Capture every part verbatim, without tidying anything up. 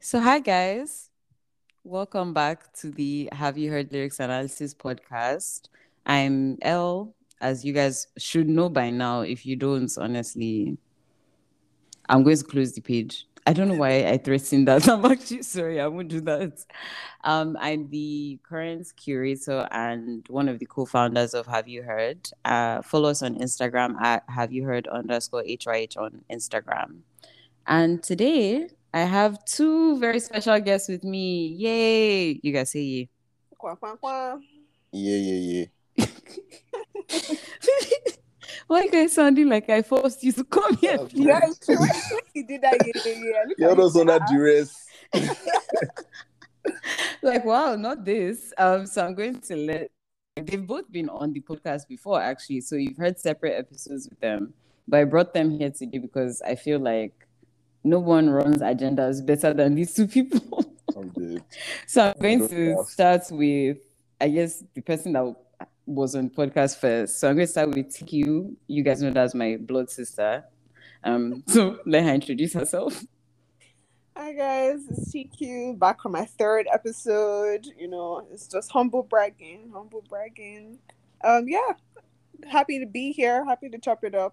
So, hi guys, welcome back to the Have You Heard Lyrics Analysis podcast. I'm Elle, as you guys should know by now. If you don't, honestly, I'm going to close the page. I don't know why I threatened that. I'm actually sorry, I won't do that. Um, I'm the current curator and one of the co-founders of Have You Heard. Uh, follow us on Instagram at Have You Heard underscore H Y H on Instagram. And today I have two very special guests with me. Yay! You guys say yay. Quack, quack, quack. Yeah, yeah, yeah. Why you guys sounding like I forced you to come here? Oh, please? Yeah, it's true. When he did that, yeah, yeah, yeah. Look You're at also him. not duress. Like, wow, not this. Um, so I'm going to let they've both been on the podcast before, actually. So you've heard separate episodes with them. But I brought them here today because I feel like no one runs agendas better than these two people. I'm dead. So I'm going Don't to laugh. start with, I guess, the person that was on podcast first. So I'm going to start with T Q. You guys know that's my blood sister. Um, so let her introduce herself. Hi guys, it's T Q back from my third episode. You know, it's just humble bragging, humble bragging. Um, yeah, happy to be here. Happy to chop it up.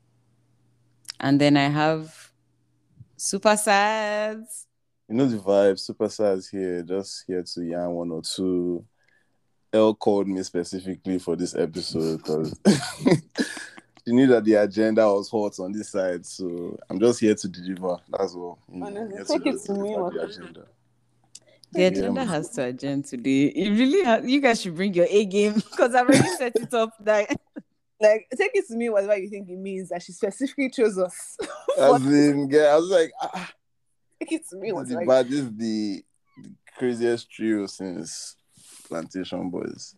And then I have Super Sads. You know the vibe. Super Size here, just here to yarn one or two. Elle called me specifically for this episode because she knew that the agenda was hot on this side. So I'm just here to deliver. That's all. You know, Honestly, here take it just to me, deliver what- the agenda. The agenda man. has to agenda today. It really has, you guys should bring your A game because I've already set it up. That Like, take it to me, whatever you think it means that she specifically chose us. As in, yeah, I was like, ah, Take it to me, this is the whatever. bad. This is the, the craziest trio since Plantation Boys.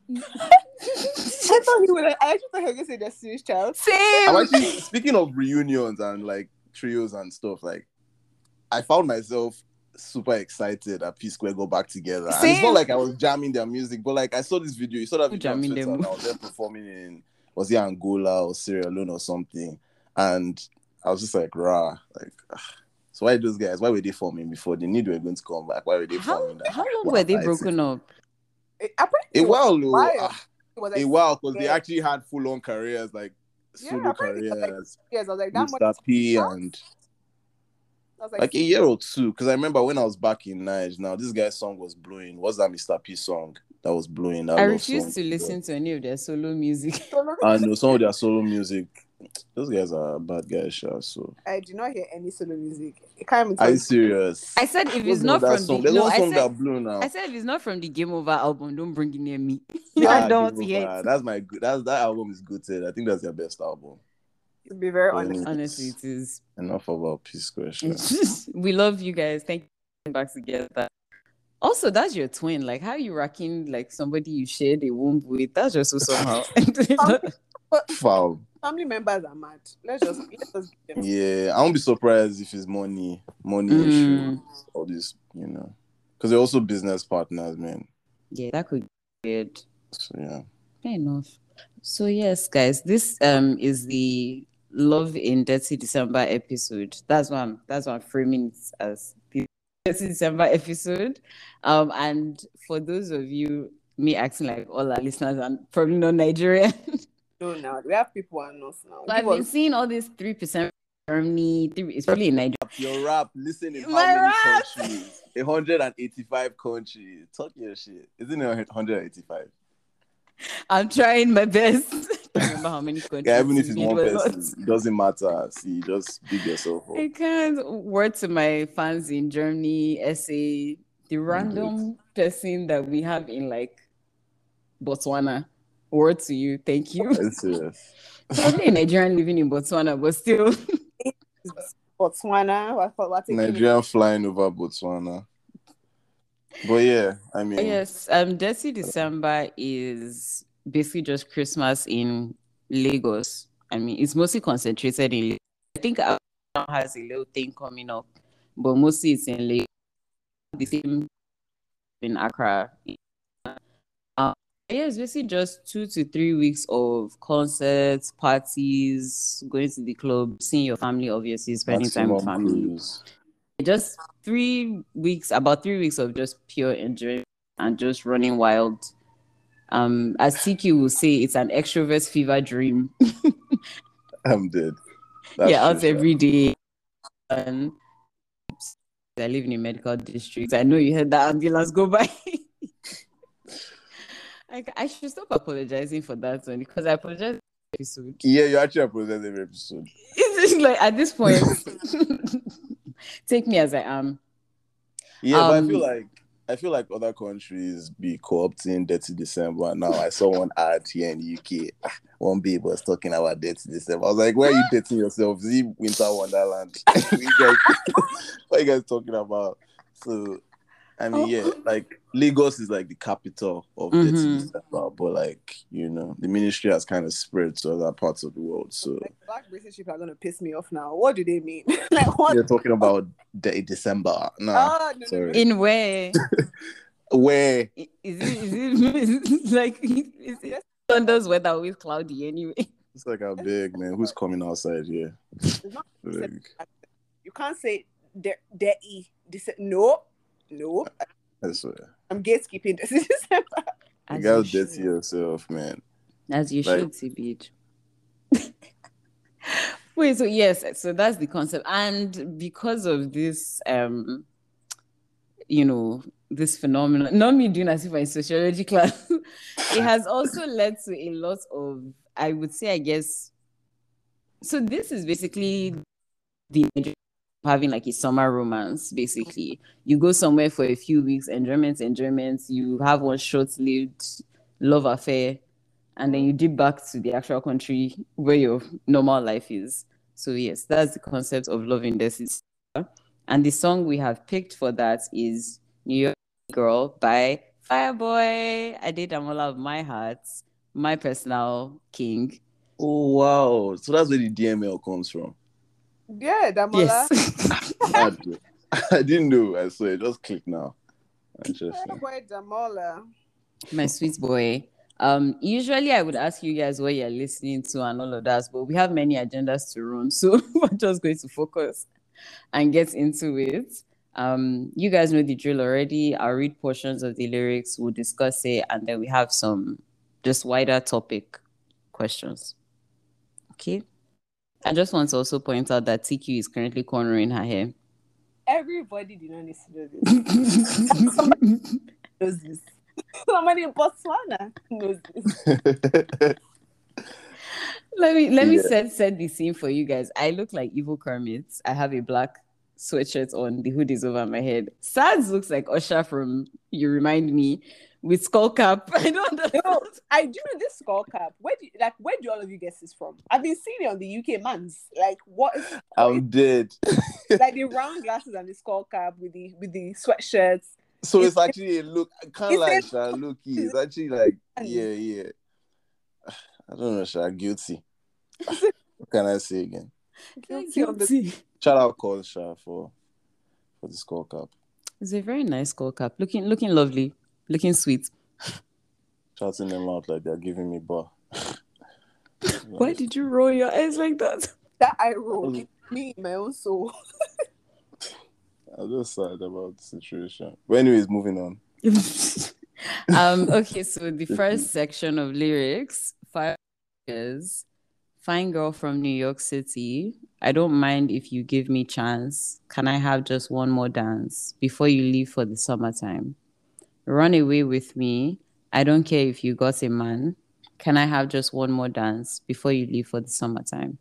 I thought he would. I actually thought he was going to say Destiny's Child. same. I'm actually speaking of reunions and like trios and stuff. Like, I found myself super excited that P Square go back together. And it's Same. not like I was jamming their music, but like I saw this video. You saw that Who video on jamming Twitter. them? And I was there performing in was it Angola or Sierra Leone or something, and I was just like, rah, like. ugh. So why those guys? Why were they forming before? They knew they were going to come back. Why were they How, forming that? how long Wow, were they I broken see. up? It, apparently A it was while, though. wild. Ah, It was a like while, because they yeah. actually had full-on careers, like Yeah, solo apparently it was like careers. Yes, I was like that much. Mister P and I was like, like a year or two. Because I remember when I was back in Niger, now this guy's song was blowing. What's that Mister P song that was blowing? That I love refuse song? to listen to any of their solo music. I know some of their solo music. Those guys are bad guys, sure. So I do not hear any solo music. It can't even are tell you serious? I said if it's What's not that from song? the There's no, one I song that said blew now. I said if it's not from the Game Over album, don't bring it near me. Ah, I don't want to Game hear Over. it. That's my good. That's that album is good. Too. I think that's their best album. To be very But honest. Honestly, it is. Enough about P Square. sure. We love you guys. Thank you for coming back together. Also, that's your twin. Like, how you rocking like somebody you shared a womb with? That's just so somehow. Foul. Family members are mad. Let's just let's just give them. Yeah, I won't be surprised if it's money, money Mm. issues, all this, you know, because they're also business partners, man. Yeah, that could be good. So yeah, Fair enough. So yes, guys, this um is the Love in Dirty December episode. That's what I'm that's what I'm framing it as the Dirty December episode. Um, and for those of you, me acting like all our listeners are probably not Nigerian. No, now we have people on us now. So I've Give been us- seeing all this three percent Germany, three, it's probably in Nigeria. your rap. Listen, in how My many rap! countries? one hundred eighty-five countries. Talk your shit. Isn't it one hundred eighty-five? I'm trying my best. I don't remember how many countries. Yeah, even if we it's did, one but not- person, it doesn't matter. See, just big yourself up. I can't. Word to my fans in Germany, S A, the random person that we have in like Botswana. Word to you. Thank you. Are you serious? Probably a Nigerian living in Botswana, but still. Botswana. What, what, what Nigerian flying over Botswana. But yeah, I mean, Yes, um, Dirty December is basically just Christmas in Lagos. I mean, it's mostly concentrated in Lagos. I think Accra has a little thing coming up, but mostly it's in Lagos. The same in Accra. Um, yeah, it's basically just two to three weeks of concerts, parties, going to the club, seeing your family, obviously, spending time with maximum family. cruise. just three weeks, about three weeks of just pure enjoyment and just running wild. Um, as T Q will say, it's an extrovert fever dream. I'm dead. That's yeah, true, out sure. every day. And I live in a medical district. I know you heard that ambulance go by. Like, I should stop apologizing for that one because I apologize for the episode. Yeah, you actually apologize every episode. It's just like at this point, take me as I am. Yeah, but I Um, feel like I feel like other countries be co-opting Dirty December. Now I saw one ad here in the U K. Ah, one babe was talking about Dirty December. I was like, where are you dating yourself? Is it Winter Wonderland? what, you guys, what are you guys talking about? So I mean, yeah, like Lagos is like the capital of Dirty Mhm. December, but like, you know, the ministry has kind of spread to other parts of the world. So Like, Black British people are gonna piss me off now. What do they mean? like what? you're talking about Dirty December. No, Ah, no, no, sorry. no. in where? Where? I- Is it, is it, is it like, is it London's weather always cloudy anyway? It's like a big man. Who's coming outside here? It's not Like, you can't say de de this no no I swear. I'm gatekeeping this is December. You As gotta you dirty should. yourself, man. As you Like- should, C B H. Wait, so yes, so that's the concept. And because of this, um, you know, this phenomenon, not me doing as if I'm in sociology class, it has also led to a lot of, I would say, I guess, so this is basically the having like a summer romance, basically. You go somewhere for a few weeks, enjoyment, enjoyment, you have one short-lived love affair, and then you dip back to the actual country where your normal life is. So yes, that's the concept of love in Dirty December. And the song we have picked for that is New York Girl by Fireboy. Adedamola of my heart, my personal king. Oh wow! So that's where the D M L comes from. Yeah, Damola. Yes. I did- I didn't know. I swear. Just click now. Interesting. Boy, Damola. My sweet boy. Um, usually I would ask you guys what you're listening to and all of that, but we have many agendas to run, so we're just going to focus and get into it. Um, you guys know the drill already. I'll read portions of the lyrics, we'll discuss it, and then we have some just wider topic questions. Okay. I just want to also point out that T Q is currently cornering her hair. Everybody did not need to know this. Somebody knows this. Somebody in Botswana knows this. Let me let me Yeah. set set the scene for you guys. I look like evil Kermit. I have a black sweatshirt on. The hood is over my head. Sads looks like Usher from You Remind Me with skull cap. I don't know. No, I do know this skull cap. Where do like where do all of you get this from? I've been seeing it on the U K man's. Like what is I'm dead. like the round glasses and the skull cap with the with the sweatshirts. So it's It's- actually a look. I can't it's lie, a- Sha. Look-y. It's actually like, yeah, yeah. I don't know, Sha. Guilty. What can I say again? Guilty of the- Guilty. Shout out, call Sha for for the skull cap. It's a very nice skull cap. Looking looking lovely. Looking sweet. Shouting them out like they're giving me bar. Why did you roll your eyes like that? that I roll it's me in my own soul. I'm just sad about the situation. But anyways, moving on. um okay, so the first section of lyrics, five is fine girl from New York City. I don't mind if you give me chance. Can I have just one more dance before you leave for the summertime? Run away with me. I don't care if you got a man. Can I have just one more dance before you leave for the summertime?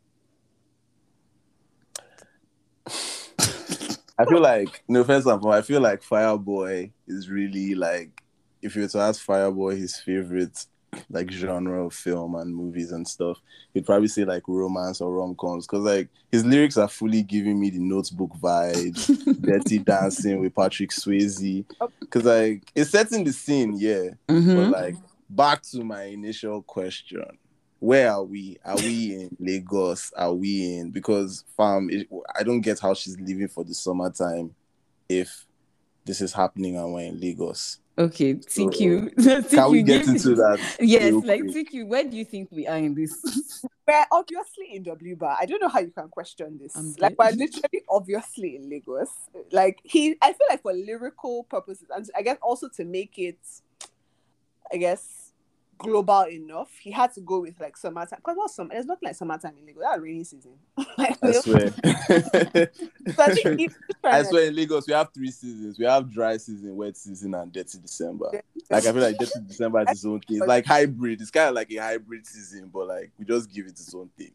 I feel like, no offense, but I feel like Fireboy is really like, if you were to ask Fireboy his favorite like genre of film and movies and stuff, he'd probably say like romance or rom-coms, because like his lyrics are fully giving me the Notebook vibes, Dirty Dancing with Patrick Swayze, because like it's setting the scene, yeah. Mhm. But like back to my initial question, where are we? Are we in Lagos? Are we in, because fam, it, I don't get how she's leaving for the summertime if this is happening and we're in Lagos. Okay, So T Q. can we get into that? Yes, real like quick? T Q, where do you think we are in this? We're obviously in W Bar. I don't know how you can question this. I'm Like, dead. we're literally obviously in Lagos. Like, he, I feel like for lyrical purposes, and I guess also to make it, I guess, global enough, he had to go with like summertime. Because what's summer? There's nothing like summertime in Lagos. That's rainy season. Like, I swear. so I think he's I trying swear in Lagos we have three seasons. We have dry season, wet season, and dirty December. to- Like I feel like dirty December is its own thing. It's like hybrid. It's kind of like a hybrid season, but like we just give it its own thing.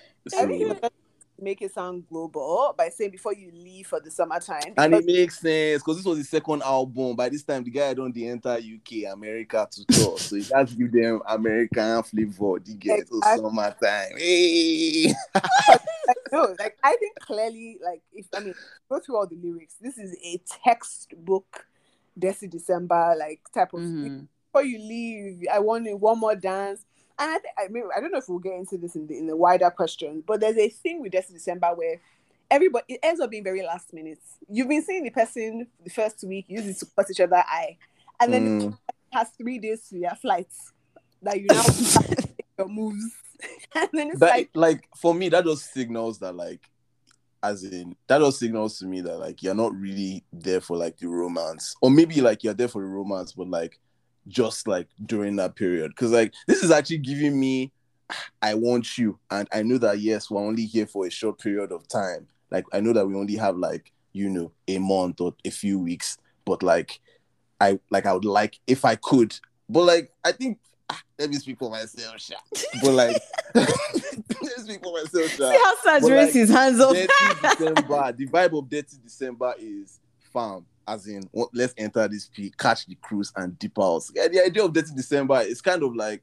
I think he So, was just make it sound global by saying before you leave for the summertime. and because- it makes sense because this was his second album. By this time, the guy don't the enter U K, America to tour, so he has to give them American flavor. You get it? Exactly. Summertime. Hey. Like, no, like I think clearly, like if I mean go through all the lyrics, this is a textbook Desi December like type of Mhm. before you leave, I want one more dance. And I think I mean I don't know if we'll get into this in the in the wider question, but there's a thing with Desi December where everybody it ends up being very last minute. You've been seeing the person the first week, you use it to cut each other eye, and then Mm. the person has three days to their flights that you now take your moves, and then it's That like. like for me, that just signals that like, as in that just signals to me that like you're not really there for like the romance, or maybe like you're there for the romance, but like just like during that period, because like this is actually giving me, I want you, and I know that yes, we're only here for a short period of time. Like I know that we only have like you know a month or a few weeks, but like I like I would like if I could, but like I think. ah, Let me speak for myself, sha. But like, let me speak for myself, sha. See how Saj But, raised like, his hands up. Dirty December, the vibe of Dirty December is fam, as in what, let's enter this peak, catch the cruise, and dip out. Yeah, the idea of Dirty December is kind of like,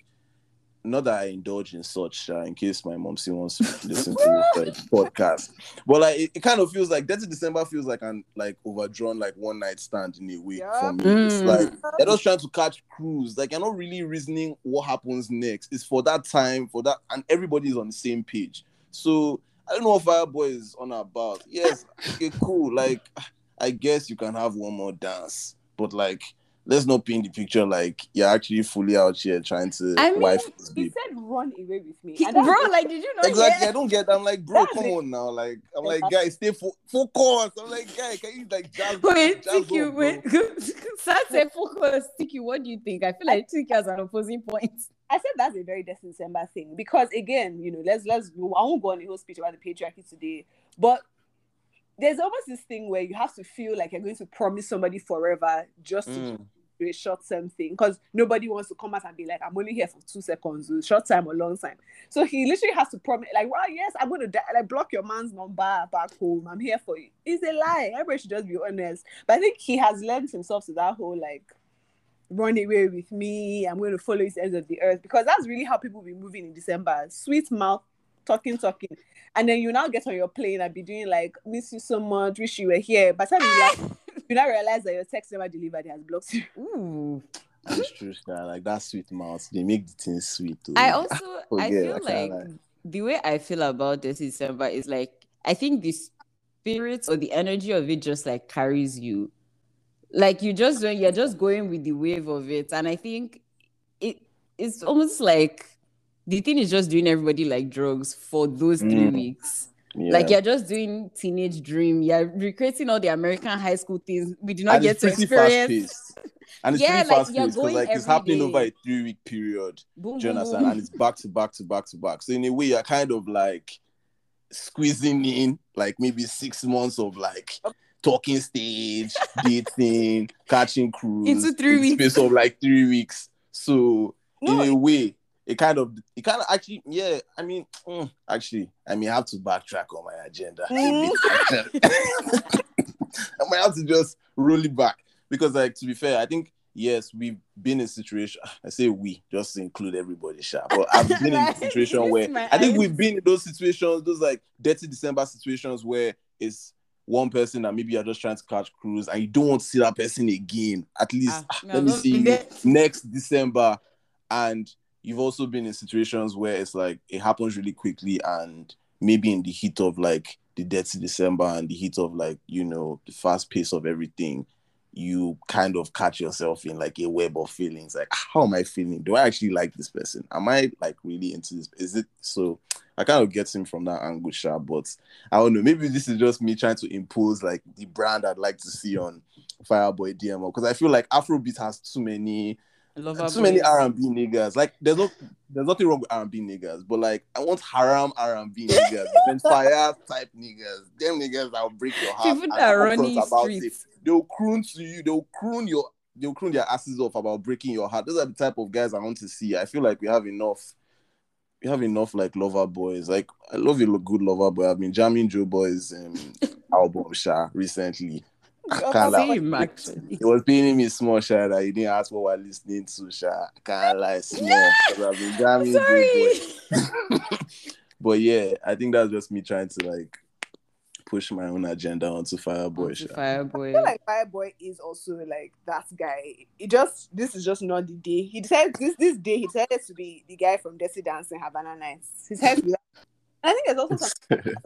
not that I indulge in such, uh, in case my mom still wants to listen to the podcast, but like it, it kind of feels like Dirty December feels like an like overdrawn like one night stand in a way Yeah. for me. Mm. It's like they're just trying to catch cruise. Like you're not really reasoning what happens next. It's for that time, for that, and everybody's on the same page. So I don't know what Fireboy is on about. Yes, okay, cool. Like I guess you can have one more dance, but like let's not paint the picture like you're actually fully out here trying to I mean, wife this He babe. said, "Run away with me," He- and that's bro, just- like, did you know? Exactly, Yeah. I don't get. I'm like, bro, That's come it. on now. Like, I'm like, guys, stay fo- focused. I'm like, guy, can you like jazz? Wait, jazz T Q, up, bro? wait. Saj said focus. T Q, what do you think? I feel like T Q has an opposing point. I said that's a very Desi December thing because again, you know, let's let's. I won't go on a whole speech about the patriarchy today, but there's almost this thing where you have to feel like you're going to promise somebody forever just to Mm. do a short term thing because nobody wants to come out and be like, I'm only here for two seconds, or short time or long time. So he literally has to promise, like, well, yes, I'm going to die, like block your man's number back home. I'm here for you. It's a lie. Everybody should just be honest. But I think he has lent himself to that whole like run away with me. I'm going to follow his ends of the earth because that's really how people be moving in December. Sweet mouth, talking, talking. And then you now get on your plane and be doing like, miss you so much, wish you were here. By the time you like, you now realize that your text never delivered, he has blocked you. Ooh. That's true, sha. Like that sweet mouth, they make the things sweet. Too. I also I Forget, feel I can't like lie. the way I feel about this December is like I think the spirit or the energy of it just like carries you. Like you just don't you're just going with the wave of it. And I think it it's almost like the thing is just doing everybody like drugs for those three Mm. weeks. Yeah. Like you're just doing teenage dream. You're recreating all the American high school things we did not And get it's to pretty experience. fast paced. And it's Yeah, pretty like, fast you're paced because going like it's every happening day. over a three week period. Boom, Do you boom, understand? boom. And it's back to back to back to back. So in a way, you're kind of like squeezing in like maybe six months of like talking stage, dating, catching cruise Into three in the weeks. space of like three weeks. So No, in a way, it kind of it kind of actually, yeah, I mean, mm, actually, I may have to backtrack on my agenda. a bit. I might have to just roll it back. Because like to be fair, I think yes, we've been in a situation. I say we, just to include everybody, sha. But I've been in a Like, situation you where see my I think eyes. we've been in those situations, those like dirty December situations where it's one person that maybe you're just trying to catch cruise and you don't want to see that person again. At least Ah, no, let me no, see you there. next December. And you've also been in situations where it's like it happens really quickly and maybe in the heat of like the dirty December and the heat of like, you know, the fast pace of everything, you kind of catch yourself in like a web of feelings. Like, how am I feeling? Do I actually like this person? Am I like really into this? Is it so? I kind of get him from that angle, sure, but I don't know. Maybe this is just me trying to impose like the brand I'd like to see on Fireboy D M O, because I feel like Afrobeat has too many. Lover Too many boys. R and B niggas. Like, there's no, there's nothing wrong with R and B niggas, but like, I want haram R and B niggas, and fire type niggas. Them niggas that will break your heart. People and that are are upfront running about streets. it. They'll croon to you. They'll croon your. They'll croon their asses off about breaking your heart. Those are the type of guys I want to see. I feel like we have enough. We have enough like lover boys. Like, I love you, good lover boy. I've been jamming Joe Boy's um, album Sha recently. I can't lie. Same, actually. It was paining me small, Sha, that you didn't ask what we're listening to, Sha. I can't lie, small. 'Cause I've been jamming Sorry. Joe Boy. But yeah, I think that's just me trying to like push my own agenda onto Fireboy. Onto Sha. I Fireboy. feel like Fireboy is also like that guy. It just this is just not the day. He decided this this day he decided to be the guy from Desi Dancing Havana Nights. His head. And I think there's also something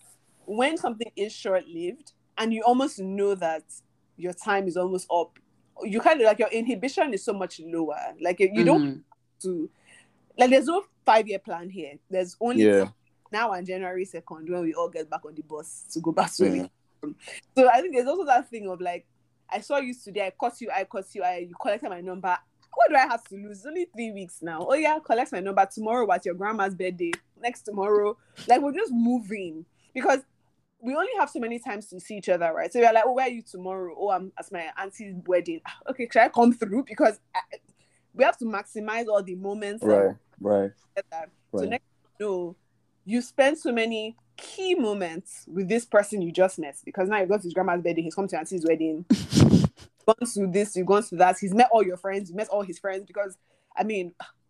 when something is short lived and you almost know that your time is almost up. You kind of like your inhibition is so much lower. Like you don't Mhm. to like there's no five year plan here. There's only Yeah. now on January second when we all get back on the bus to go back to Mhm. it. So I think there's also that thing of like, I saw you today, I caught you, I caught you, I you collected my number. What do I have to lose? It's only three weeks now. Oh yeah, collect my number tomorrow. What's your grandma's birthday? Next tomorrow. Like we're just moving because we only have so many times to see each other, right? So you're like, oh, where are you tomorrow? Oh, I'm at my auntie's wedding. Okay, should I come through? Because I, we have to maximize all the moments. Right, right, Together. So right. next, you know, you spend so many key moments with this person you just met because now you go to his grandma's birthday, he's come to auntie's wedding, gone to this, you've gone to that, he's met all your friends, you met all his friends because I mean,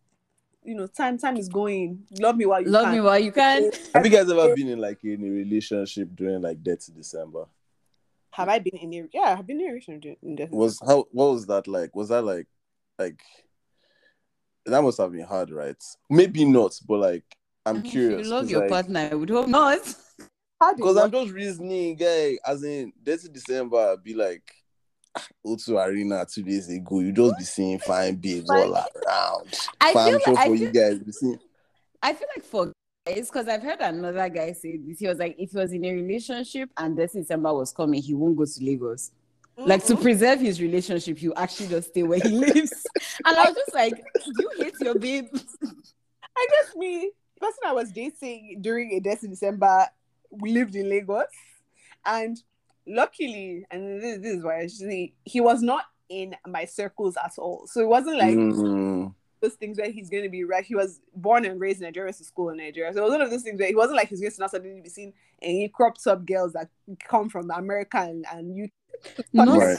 you know, time time is going. Love me while you Love can. me while you can. Have you guys ever been in like in a relationship during like Dirty December? Have I been in a yeah? I've been in a relationship. In this. Was how what was that like? Was that like like that must have been hard, right? Maybe not, but like I'm If curious. you love 'cause, your like, partner, I would hope not. How did Because what- I'm just reasoning, guy. As in, Dirty December be like O two Arena two days ago. You just be seeing fine babes all around. I But feel I'm sure like- I for you feel- guys, be seeing. I feel like for guys, because I've heard another guy say this. He was like, if he was in a relationship and this December was coming, he won't go to Lagos. Like to Mhm. preserve his relationship, he'll actually just stay where he lives. And I was just like, do you hate your babe? I guess me, the person I was dating during a Dirty December, we lived in Lagos, and luckily, and this, this is why I say he was not in my circles at all. So it wasn't like Mm, those things where he's going to be right. He was born and raised in Nigeria, went to school in Nigeria. So it was one of those things where he wasn't like he's going to now suddenly be seeing any cropped up girls that come from America and, and you. No, Right.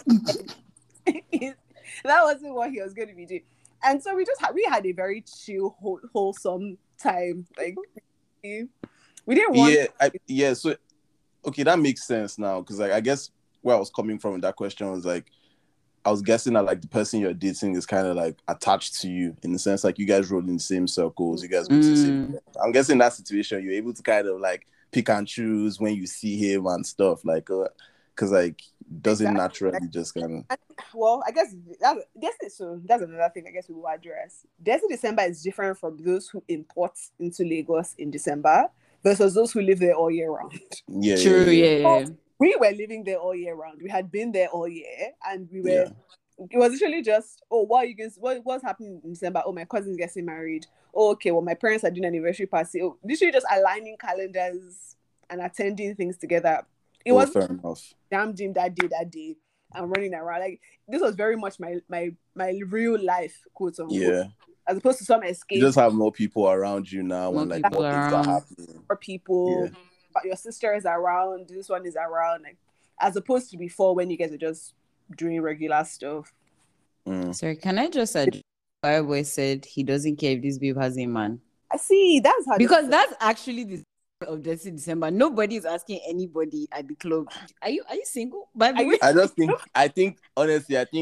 That wasn't what he was going to be doing. And so we just had we had a very chill, whole, wholesome time. Like we, we didn't want yeah, I, yeah. So, okay, that makes sense now because, like, I guess where I was coming from with that question was like, I was guessing that like the person you're dating is kind of like attached to you in the sense like you guys roll in the same circles, you guys go to the same. Mm. I'm guessing in that situation you're able to kind of like pick and choose when you see him and stuff like, because uh, like doesn't Exactly. naturally just kind of. well, I guess that's that's so that's another thing I guess we will address. Dirty December is different from those who import into Lagos in December versus those who live there all year round. Yeah, True, yeah, yeah. yeah. yeah. We were living there all year round. We had been there all year, and we were. Yeah. It was literally just, oh, what are you guys? What what's happening in December? Oh, my cousin's getting married. Oh, okay. Well, my parents are doing an anniversary party. Oh, literally just aligning calendars and attending things together. It Oh, was fair enough. damn gym that day, that day. I'm running around like this was very much my my my real life, quote unquote. Yeah, As opposed to some you escape just have more people around you now More and like people more things around. are happening. for people. Yeah. But your sister is around. This one is around. Like as opposed to before when you guys are just doing regular stuff. Mm. Sorry, can I just add? Fireboy said he doesn't care if this babe has a man. I see. That's how. Because that's actually the of Dirty December. Nobody is asking anybody at the club. Are you are you single? By the Are you- way, I just think, I think, honestly, I think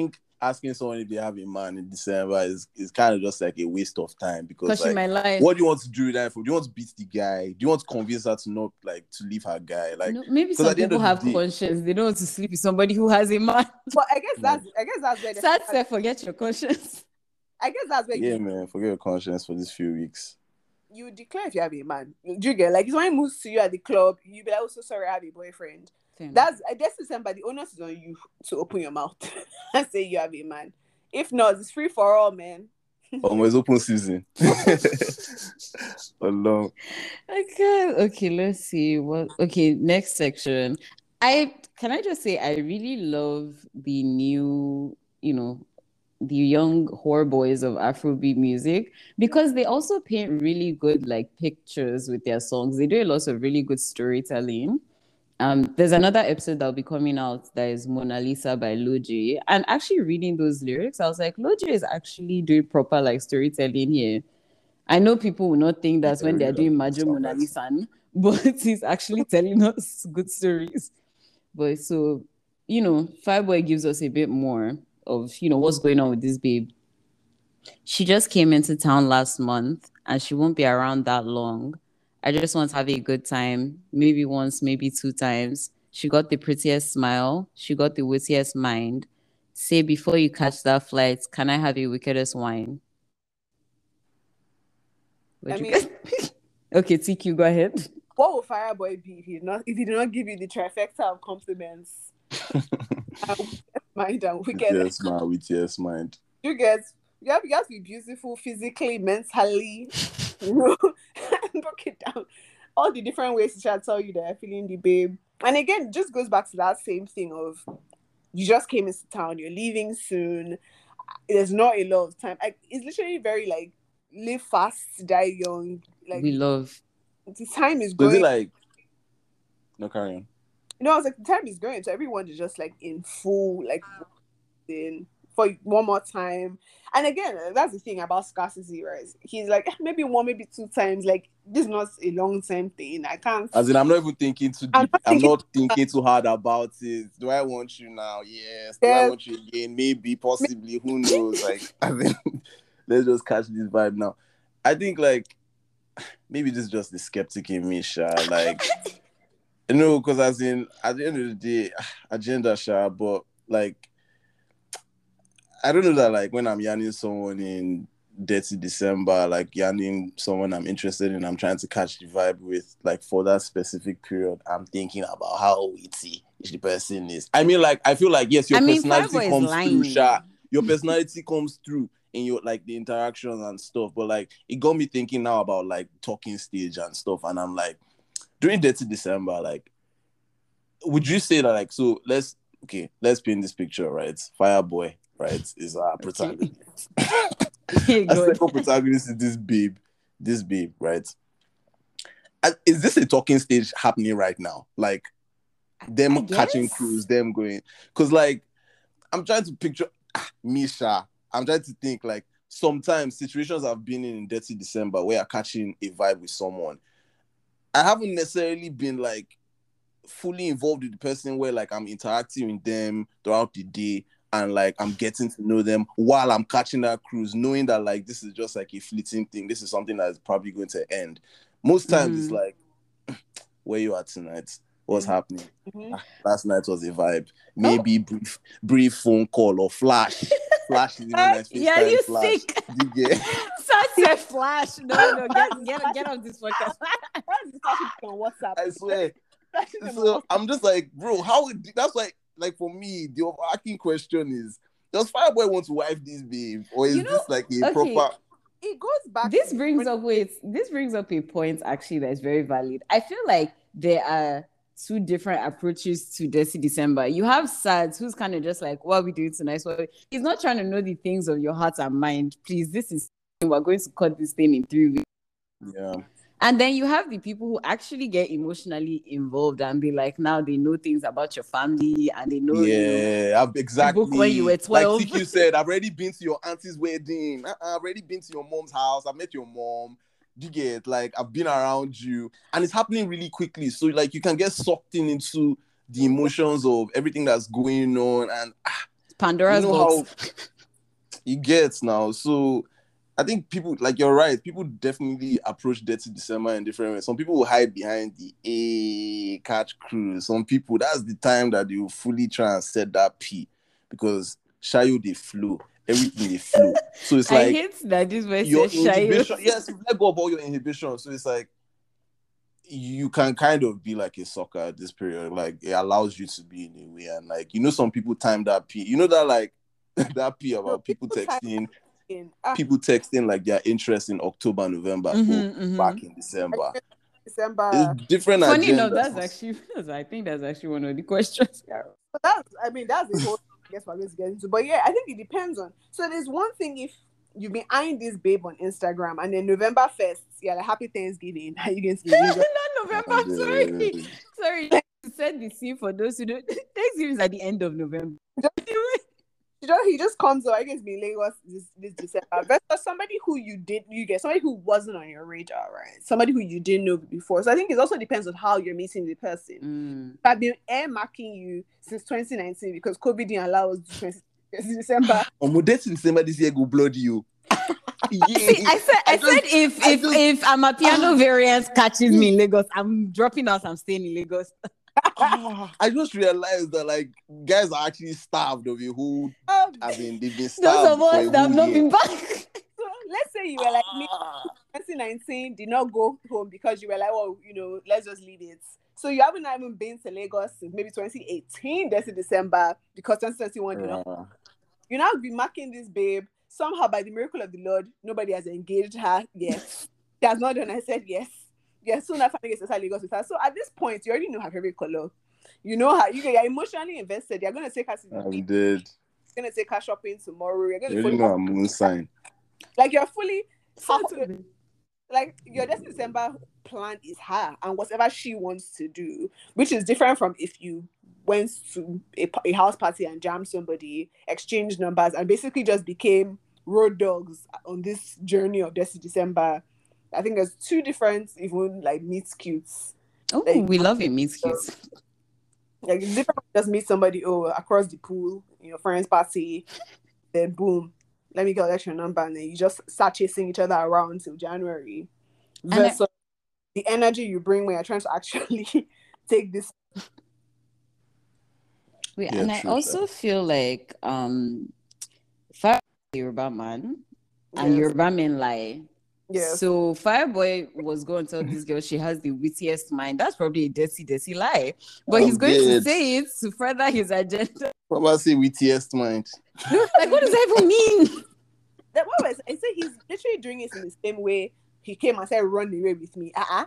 asking someone if they have a man in December is, is kind of just like a waste of time because Because she like, might lie. what do you want to do with that for? Do you want to beat the guy? Do you want to convince her to not like to leave her guy? Like, No, maybe 'cause some at the end people of the have day- conscience. They don't want to sleep with somebody who has a man. But I guess that's I guess that's where the, Sad say, forget your conscience. I guess that's where yeah, you man, forget your conscience for these few weeks. you declare if you have a man. Do you get like if someone moves to you at the club, you be like, oh, so sorry, I have a boyfriend. Fair enough. That's I guess December. The onus is on you to open your mouth and say you have a man. If not, it's free for all, man. Almost open season. Alone. Okay, okay, let's see what okay, next section. I can I just say I really love the new, you know, the young whore boys of Afrobeat music because they also paint really good like pictures with their songs. They do a lot of really good storytelling. Um, there's another episode that'll be coming out that is Mona Lisa by Loji. And actually reading those lyrics, I was like, Loji is actually doing proper like storytelling here. I know people will not think that's when they're doing Majo Mona Lisa, but he's actually telling us good stories. But so, you know, Fireboy gives us a bit more of, you know, what's going on with this babe. She just came into town last month and she won't be around that long. I just want to have a good time, maybe once, maybe two times. She got the prettiest smile. She got the wittiest mind. Say, before you catch that flight, can I have a wickedest wine? I What'd you mean- guys- okay, T Q, go ahead. What would Fireboy be if he did not if he did not give you the trifecta of compliments? and mind and wicked. Yes, man, with yes mind. You guys, you have, you have to be beautiful physically, mentally, you know, broke it down. All the different ways to try to tell you they're feeling the babe. And again, it just goes back to that same thing of you just came into town, you're leaving soon. There's not a lot of time. Like, it's literally very like live fast, die young. Like We love. the time is So going. is it like no carry on? No, I was like, the time is going, so everyone is just like in full, like, in for one more time. And again, that's the thing about scarcity, right? He's like, "Eh, maybe one, maybe two times. Like, this is not a long term thing. I can't. As in, I'm not even thinking too deep. I'm not I'm thinking- not thinking too hard about it. Do I want you now? Yes. Do I Yes. want you again? Maybe, possibly. Who knows? Like, I think let's just catch this vibe now. I think like maybe this is just the skeptic in me, Sha. Like, you know, because as in at the end of the day, agenda, Sha. But like, I don't know that like when I'm yarning someone in Dirty December, like yarning someone I'm interested in, I'm trying to catch the vibe with, like for that specific period, I'm thinking about how witty the person is. I mean, like, I feel like, yes, your I mean, personality Fireboy is comes lying. through, Sha. Your personality comes through in your, like, the interactions and stuff. But, like, it got me thinking now about, like, talking stage and stuff. And I'm like, during Dirty December, like, would you say that, like, so let's, okay, let's paint this picture, right? Fireboy, right, is our protagonist. Hey, Our God. second protagonist is this babe, this babe, right? And is this a talking stage happening right now? Like them I catching guess. crews, them going, because like I'm trying to picture ah, Misha. I'm trying to think like sometimes situations I've been in in Dirty December where I'm catching a vibe with someone. I haven't necessarily been like fully involved with the person where like I'm interacting with them throughout the day. And like I'm getting to know them while I'm catching that cruise, knowing that like this is just like a fleeting thing. This is something that is probably going to end. Most times it's Mhm. like, where you at tonight? What's Mhm. happening? Mhm. Ah, last night was a vibe. Maybe brief, brief phone call or flash. Flash is even nice. Yeah, FaceTime you flash. sick. You get- Sunset flash. No, no, get get get off this podcast. Why is this flashing on WhatsApp? I swear. Flashing them on So WhatsApp. I'm just like, bro, how? That's like, like for me, the overarching question is: does Fireboy want to wife this babe, or is You know, this like a okay. proper? It goes back. This to- brings up wait, this brings up a point actually that is very valid. I feel like there are two different approaches to Dirty December. You have Sads, who's kind of just like, what are we doing tonight? So he's not trying to know the things of your heart and mind. Please, this is we're going to cut this thing in three weeks. Yeah, And then you have the people who actually get emotionally involved and be like, now they know things about your family and they know, you know, yeah, I've exactly. when you were twelve. Like T Q said, I've already been to your auntie's wedding. Uh-uh, I've already been to your mom's house. I've met your mom. You get like I've been around you, and it's happening really quickly. So like you can get sucked in into the emotions of everything that's going on, and ah, Pandora's you know box. how you get now. So I think people, like, you're right, people definitely approach Dirty December in different ways. Some people will hide behind the A catch cruise. Some people, that's the time that you fully try and set that P, because Shayo they flow, everything they flow. So it's I like hate that this way your says shy. inhibition. Yes, you let go of all your inhibition. So it's like you can kind of be like a sucker at this period. Like, it allows you to be in a way, and like, you know, some people time that P. You know that, like, that P about people texting. In, ah, People texting like their interest in October, November, Mhm, oh, mhm. back in December. December. It's different Funny enough, agendas. that's actually that's, I think that's actually one of the questions. Yeah. But that's, I mean, that's the whole thing I guess we're going to get into. But yeah, I think it depends on. So there's one thing if you've been eyeing this babe on Instagram and then November first, yeah, like happy Thanksgiving. Are you going to Not give November. I'm sorry. Sorry. To set the scene for those who don't. Thanksgiving is at the end of November. You know, he just comes out against me Lagos this, this December versus somebody who you did you get somebody who wasn't on your radar, right? Somebody who you didn't know before. So I think it also depends on how you're meeting the person. Mm. I've been air marking you since twenty nineteen because COVID didn't allow us to twenty December. On my date in December this year, go bloody you. Yeah. See, I said, I, I said, just- if I if just- if Amapiano variant catches me in Lagos, I'm dropping out. I'm staying in Lagos. Ah, I just realized that, like, guys are actually starved of a whole. Um, I mean, they've been Those starved of for us a that have whole not year. been back. so let's say you were like me, Ah. twenty nineteen, did not go home because you were like, well, you know, let's just leave it. So you haven't even been to Lagos since maybe twenty eighteen, that's in December, because twenty twenty-one, you know, Ah. you now be marking this babe. Somehow, by the miracle of the Lord, nobody has engaged her yet. She has not done. I said yes. Yes, soon after I get to Lagos with her. So at this point, you already know her favorite color. You know her. You, you're emotionally invested. You're going to take her to the I'm beach. dead. You're going to take her shopping tomorrow. You're going You to already follow know her. a moon sign. Like, you're fully... So half- to be- like, your Destiny December plan is her and whatever she wants to do, which is different from if you went to a, a house party and jammed somebody, exchanged numbers, and basically just became road dogs on this journey of Destiny December. I think there's two different, even like meet cutes. Oh, Like, we love it, meet cute. like it's different. Just meet somebody oh across the pool, in your friend's party, then boom, let me get your number, and then you just start chasing each other around until January. And I- Versus the energy you bring when you're trying to actually take this. Wait, Yeah, and I true, also sure. feel like um, Fire Yoruba man and Yes. Yoruba men lie. Yes. So Fireboy was going to tell this girl she has the wittiest mind. That's probably a dirty, dirty lie. But he's I'm going to dead. say it to further his agenda. Probably say wittiest mind. Like, what does that even mean? That what was I said he's literally doing it in the same way he came and said run away with me. Uh-uh.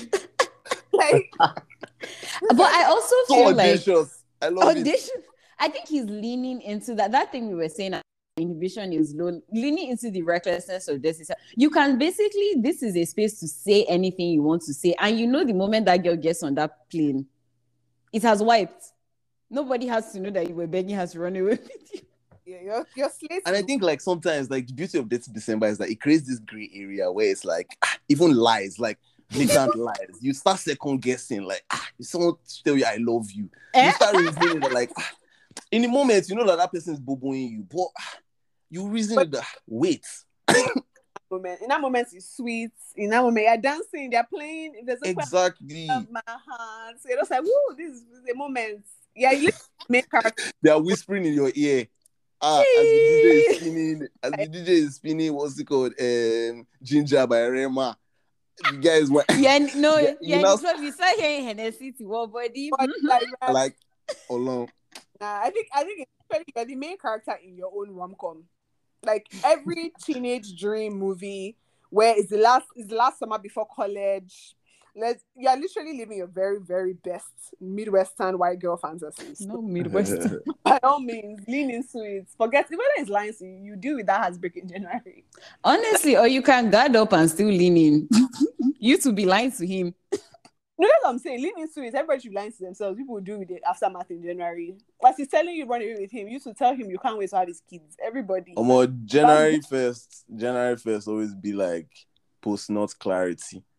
Like But I also So feel like audacious. I love it. audition. I think he's leaning into that. That thing we were saying, uh, inhibition is low, leaning into the recklessness of this. You can basically, this is a space to say anything you want to say. And you know, the moment that girl gets on that plane, it has wiped. Nobody has to know that you were begging her to run away with you. yeah, you're you're slated. And I think, like, sometimes, like, the beauty of Dirty December is that it creates this gray area where it's like ah, even lies, like blatant lies. You start second guessing, like ah, if someone tell you I love you, Eh? you start reasoning that, like ah, in the moment you know that that person is boboing you, but ah, you reason But- that wait, moment. In that moment it's sweet. In that moment you're dancing, they're playing. If there's a exactly. of my hands, so you're just like, woo, this is the moment. Yeah, you make her They are whispering in your ear. Ah, as the D J is spinning, as the D J is spinning, what's it called? Um, Ginger by Rema. You guys were Yeah, no, Yeah, yeah, you know- so we start hearing Hennessy to what body. but Mhm. like, uh, like alone. nah, I think I think it's actually you're the main character in your own rom-com. Like every teenage dream movie where it's the last it's the last summer before college. Let's you're literally living your very, very best Midwestern white girl fantasies. No Midwest. By all means, lean into it. Forget whether it's lying to you, you deal with that heartbreak in January. Honestly, or you can guard up and still lean in. You to be lying to him. No, that's what I'm saying. Lean into it. Everybody should lie to themselves. People will do with it aftermath in January. As he's telling you run away with him, you should tell him you can't wait to have his kids. Everybody. Um, January first, January first always be like post not clarity.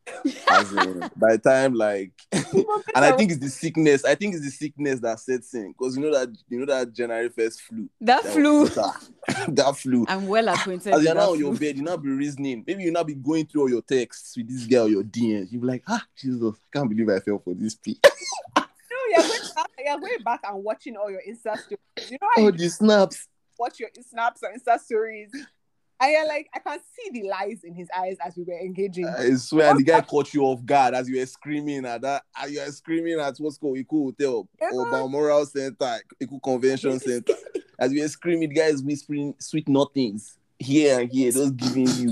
As in, by the time like, and I think it's the sickness. I think it's the sickness that sets in because you know that you know that January first flu. That flu. That flu. I'm well acquainted. As with you're that now on flu. your bed, you now be reasoning. Maybe you now be going through all your texts with this girl, your D Ms. You be like, ah, Jesus, I can't believe I fell for this P. No, you're going back, you're going back and watching all your Insta stories. You know how Oh, you the snaps. watch your snaps or Insta stories. And you're like, I can see the lies in his eyes as we were engaging. I swear, and the guy caught you off guard as you were screaming at that. As you were screaming at what's called Eco Hotel or Balmoral Center, Eco Convention Center. As you were screaming, the guy is whispering sweet nothings here and here, just giving you.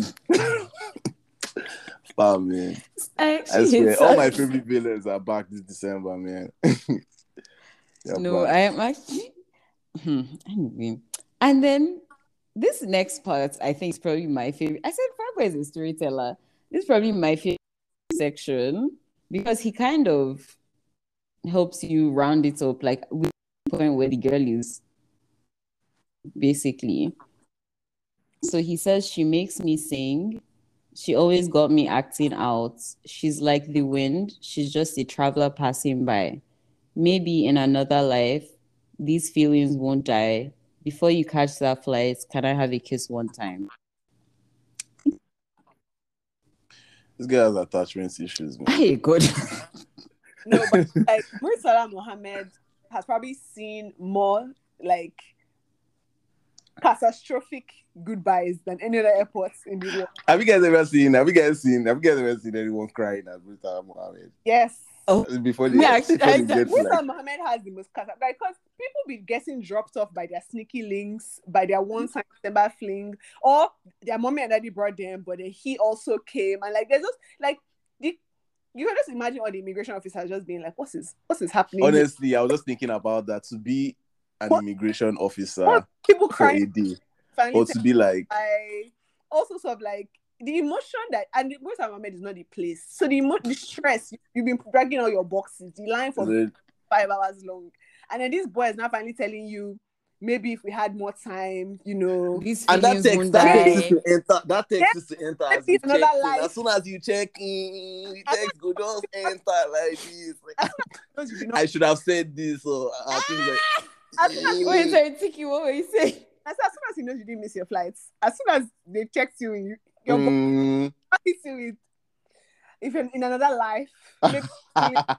Wow, man. I, I swear, all my favorite villains are back this December, man. No, back. I am actually. Hmm, anyway, and then. This next part, I think, is probably my favorite. I said Franco is a storyteller. This is probably my favorite section because he kind of helps you round it up, like with the point where the girl is, basically. So he says, she makes me sing. She always got me acting out. She's like the wind. She's just a traveler passing by. Maybe in another life, these feelings won't die. Before you catch that flight, can I have a kiss one time? This guy has attachment issues, man. Hey, good. No, but like Murtala Mohammed has probably seen more like catastrophic goodbyes than any other airports in the world. Have you guys ever seen? Have you guys seen? Have you guys ever seen anyone crying at Murtala Mohammed? Yes. Oh, before they, yeah, actually, before I, they get to, Murtala like, Mohammed has the most cat because people be getting dropped off by their sneaky links, by their one-time December fling, or their mommy and daddy brought them, but then he also came, and like there's just like the you can just imagine all the immigration officers just being like, "What's is what's is happening?" Honestly, here? I was just thinking about that to be an what? immigration officer what? People for crying, a day, or to be like, I also sort of like. The emotion that, and the Murtala Mohammed is not the place. So the emo- the stress, you've been dragging all your boxes, the line for it... five hours long. And then this boy is now finally telling you, maybe if we had more time, you know. These and that text, that text is to enter, that text yeah. is to enter as you check in. As soon as you check in, the text go just enter like this. Like, I should have said this, or uh, things like... Wait, sorry, Tiki, what were you saying? As soon as he knows you didn't miss your flights, as soon as they checked you in, your mm. body to it. If in, in another life, maybe that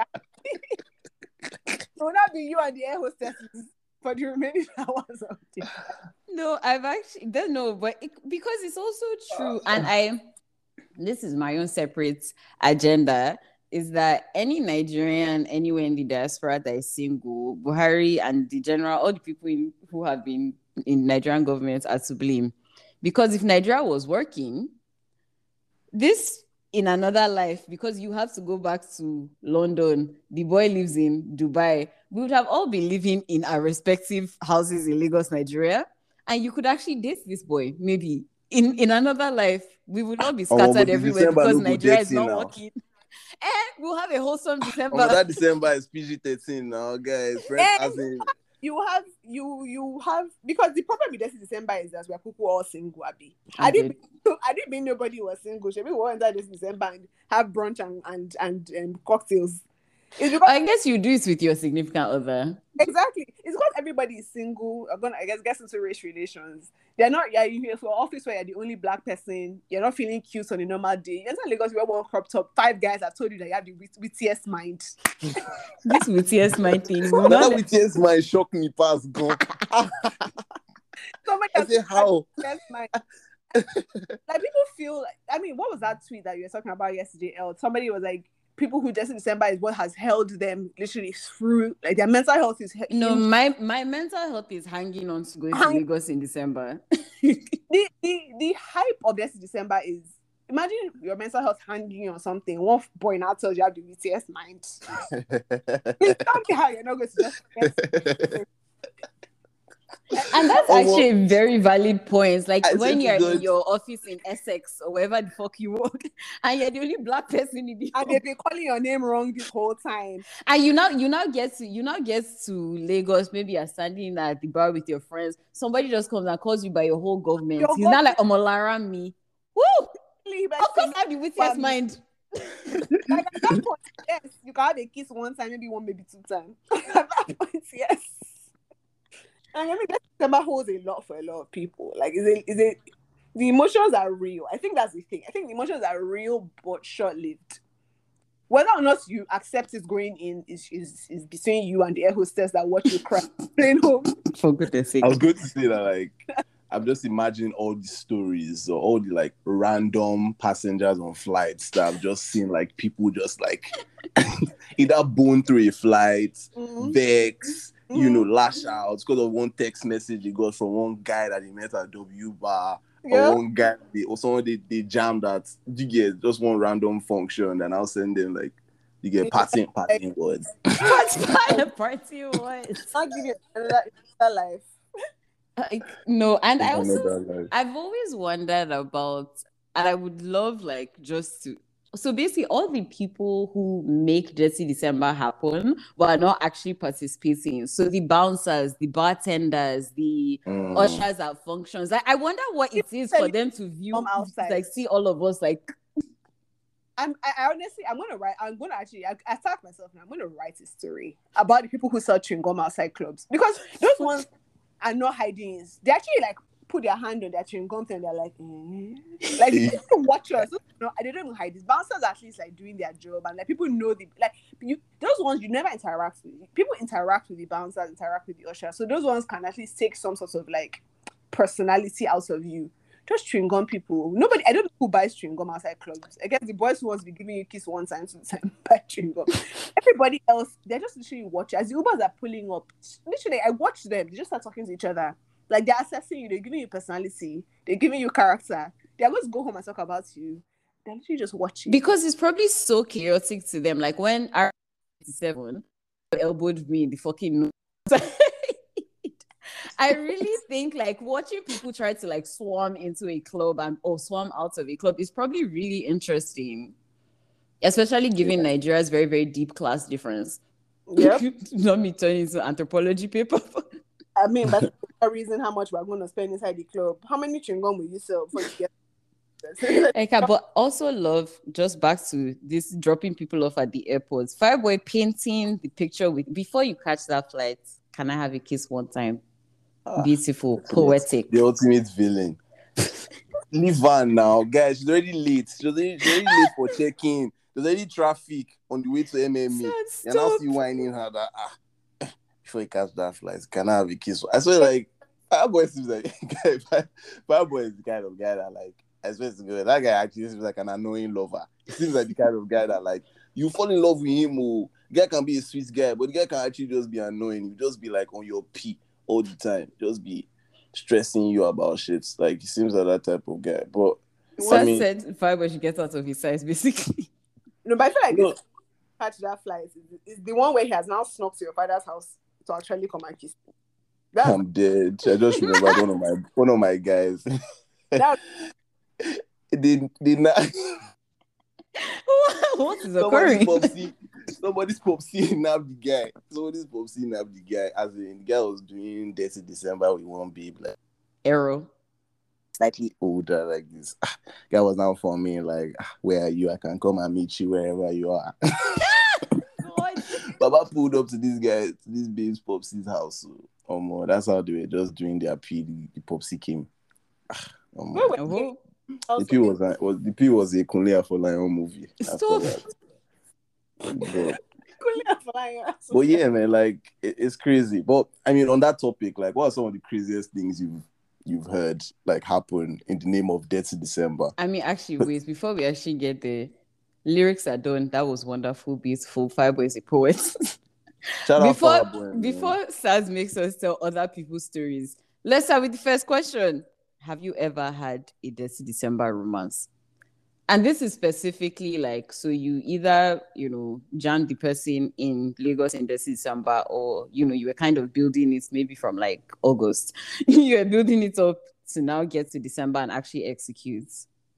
it will not be you and the air hostesses for the remaining hours of the day. No, I've actually don't know, but it, because it's also true, and I this is my own separate agenda. Is that any Nigerian anywhere in the diaspora that is single, Buhari and the general, all the people in, who have been in Nigerian government are to blame. Because if Nigeria was working, this in another life, because you have to go back to London, the boy lives in Dubai, we would have all been living in our respective houses in Lagos, Nigeria, and you could actually date this boy, maybe. In, in another life, we would not be scattered oh, everywhere December because Nigeria is not now. working. And we'll have a wholesome December. Oh, that December is P G thirteen now, guys. Friends, as in... You have you you have because the problem with this December is that we're people all single. Abi. I didn't I didn't mean nobody was single. Should we go into this December and have brunch and and and, and cocktails? It's because I guess you do it with your significant other. Exactly. It's because everybody is single. Are gonna I guess get into race relations. They're not. Yeah, you here for office where you're the only black person. You're not feeling cute on a normal day. You're not Lagos. You have one crop top. Five guys have told you that you have the wittiest mind. This wittiest mind thing. That not wittiest mind shocked me past gone. Somebody I say how? Mind. Like people feel like. I mean, what was that tweet that you were talking about yesterday? El? Somebody was like, people who just in December is what has held them literally through, like their mental health is he- no my my mental health is hanging on to going Hang- to Lagos in December. the, the the hype of this December is, imagine your mental health hanging on something. One boy now tells you have the wittiest mind. Please tell me how you're not going to just get and that's oh, actually a very valid point. Like I when you're good. in your office in Essex or wherever the fuck you work, and you're the only black person in the and they've been calling your name wrong this whole time. And you now you now get to you now get to Lagos. Maybe you're standing at the bar with your friends. Somebody just comes and calls you by your whole government. Your He's government. Not like Omolara me. Woo! Of course, I have the wittiest mind. Like at that point, yes, you can have a kiss one time, maybe one, maybe two times. At that point, yes. And I mean, that December holds a lot for a lot of people. Like, is it, is it, the emotions are real. I think that's the thing. I think the emotions are real, but short-lived. Whether or not you accept it going in is is, is between you and the air hostess that watch you cry playing home. For goodness sake. I was going to say that, like, I'm just imagining all the stories or all the like random passengers on flights that I've just seen, like people just like either bone through a flight, mm-hmm. vex, mm-hmm. you know, lash out because of one text message he got from one guy that he met at W Bar, yeah. or one guy they, or someone they, they jammed at. You get just one random function, and I'll send them like you get partying partying words. Partying partying words. I'll give you another life. Like, no, and I also I've always wondered about, and I would love like just to so basically all the people who make Dirty December happen but are not actually participating. So the bouncers, the bartenders, the mm. ushers at functions. I, I wonder what it is for them to view outside, like see all of us like. I'm I, I honestly I'm gonna write I'm gonna actually I, I attack myself now. I'm gonna write a story about the people who sell chewing gum outside clubs because those ones. Are not hiding. They actually like put their hand on their chewing gum and they're like, eh. Like they watch us. No, they don't even hide. These bouncers at least like doing their job and like people know the like you those ones you never interact with. People interact with the bouncers, interact with the usher. So those ones can at least take some sort of like personality out of you. Just chewing gum people. Nobody. I don't know who buys chewing gum outside clubs. I guess the boys who wants to be giving you a kiss one time, two time, buy chewing gum. Everybody else, they're just literally watching. As the Ubers are pulling up, literally, I watch them. They just start talking to each other. Like they're assessing you. They're giving you personality. They're giving you character. They're going to go home and talk about you. They're literally just watching. Because it's probably so chaotic to them. Like when R eighty-seven elbowed me in the fucking nose. I really think like watching people try to like swarm into a club and or swarm out of a club is probably really interesting, especially given yeah. Nigeria's very very deep class difference. Yep. Not me turning into anthropology paper. I mean, that's the reason how much we're going to spend inside the club. How many chewing gum will you sell before you get? Okay, but also love just back to this dropping people off at the airports. Fireboy painting the picture with before you catch that flight. Can I have a kiss one time? Beautiful, poetic. The ultimate villain. Leave Van now, guys. She's already late. She's already, she's already late for check-in. There's already traffic on the way to M M E. And now see whining her that ah, before you catch that flight, can I have a kiss? I swear, like, Fireboy seems like Fireboy is the kind of guy that like. I swear to God, that guy actually seems like an annoying lover. He seems like the kind of guy that like you fall in love with him. Oh, the guy can be a sweet guy, but the guy can actually just be annoying. You just be like on your pee all the time, just be stressing you about shit. Like he seems like that type of guy. But so I mean, said Fireboy should get out of his size, basically. No, but I feel like no. Catch that flight is the one where he has now snuck to your father's house to actually come and kiss you. That's I'm dead. I just remembered one of my one of my guys. That they they not. What is occurring? Somebody's popsy nabbed the guy. Somebody's popsy nabbed the guy. As in, the guy was doing Dirty December with one babe, like Arrow, slightly older, like this. Guy was now for me, like, where are you? I can come and meet you wherever you are. Baba pulled up to this guy, to this babe's popsy's house. So, um, that's how they were just doing their pee. The, the popsy came. Um, wait, wait, wait. The P was a, was the P was a Kunle Afolayan movie. Stop. But, but yeah, man, like it, it's crazy. But I mean, on that topic, like, what are some of the craziest things you've you've heard like happen in the name of Dirty December? I mean, actually, wait before we actually get there. Lyrics are done. That was wonderful, beautiful. Fireboy is a poet. Shout before out Fireboy, before Saz makes us tell other people's stories, let's start with the first question. Have you ever had a Dirty December romance? And this is specifically like, so you either, you know, jammed the person in Lagos in Dirty December, or, you know, you were kind of building it maybe from like August. You were building it up to now get to December and actually execute.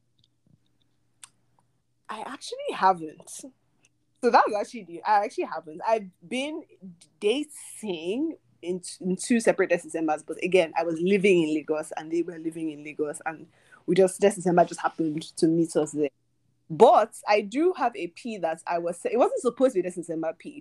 I actually haven't. So that was actually the, I actually haven't. I've been dating in, in two separate Decembers, but again, I was living in Lagos and they were living in Lagos, and we just December just happened to meet us there. But I do have a P that I was, it wasn't supposed to be this December P.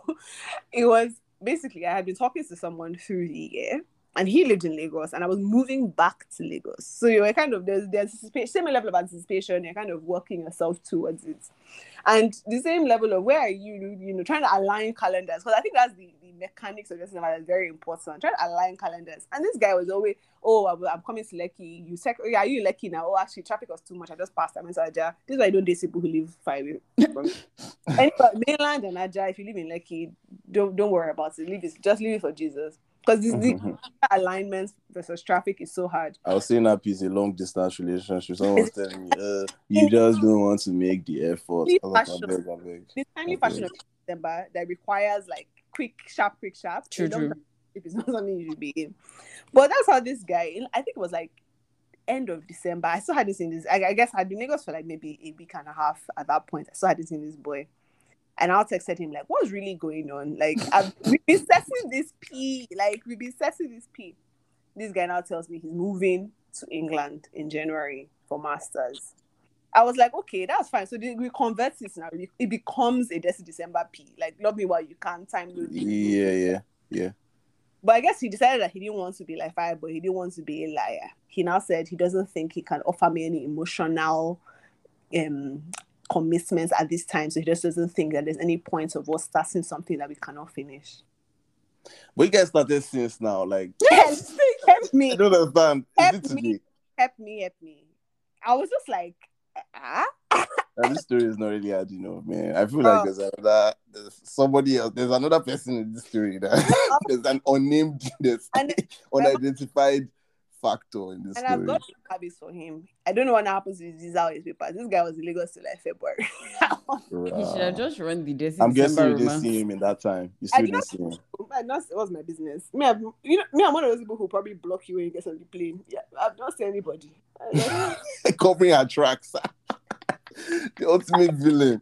It was basically, I had been talking to someone through the year, and he lived in Lagos, and I was moving back to Lagos. So you were kind of, there's, there's same level of anticipation, you're kind of working yourself towards it. And the same level of where are you, you know, trying to align calendars. Because I think that's the, the mechanics of this number that's very important. Trying to align calendars. And this guy was always, oh, I'm, I'm coming to Lekki. You said, oh, yeah, are you Lekki now? Oh, actually, traffic was too much. I just passed. I went to Aja. This is why I don't date people who live five years from me. Anyway, mainland and Aja, if you live in Lekki, don't don't worry about it. Leave it. Just leave it for Jesus. Because this the alignments versus traffic is so hard. I was saying that is a long distance relationship. Someone was telling me, uh, you just don't want to make the effort. This I was like, fashion, I beg, I beg. this tiny I fashion beg. of December that requires like quick, sharp, quick, sharp. True, You don't- true. If it's not something you should be in. But that's how this guy, I think it was like end of December. I still had this in this, I, I guess I'd been in Lagos for like maybe a week and a half at that point. I still had this in this boy. And I texted him like, what's really going on? Like, I've, we've been setting this P. Like, we've been setting this P. This guy now tells me he's moving to England in January for masters. I was like, okay, that's fine. So we convert this now. It becomes a Desi December P. Like, love me while you can, time load. Yeah, yeah, yeah. But I guess he decided that he didn't want to be like fire, but he didn't want to be a liar. He now said he doesn't think he can offer me any emotional um commitments at this time. So he just doesn't think that there's any point of us starting something that we cannot finish. But you guys started since now, like Yes, help me. I don't understand. Is Help it me. today? Help me, help me. I was just like, ah. And this story is not really adding up, man. I feel like Oh. there's another, there's somebody else, there's another person in this story that there's an unnamed, there's And- unidentified factor in this And I've story. got habits for him. I don't know what happens with his out his papers. This guy was in Lagos till like February. You should have just run the Desi I'm guessing December you didn't romance. see him in that time. You I still did didn't see him. But not, it was my business. Me, I'm, you know, me, I'm one of those people who probably block you when you get on the plane. Yeah, I've not seen anybody. I just- Covering her tracks. The ultimate villain.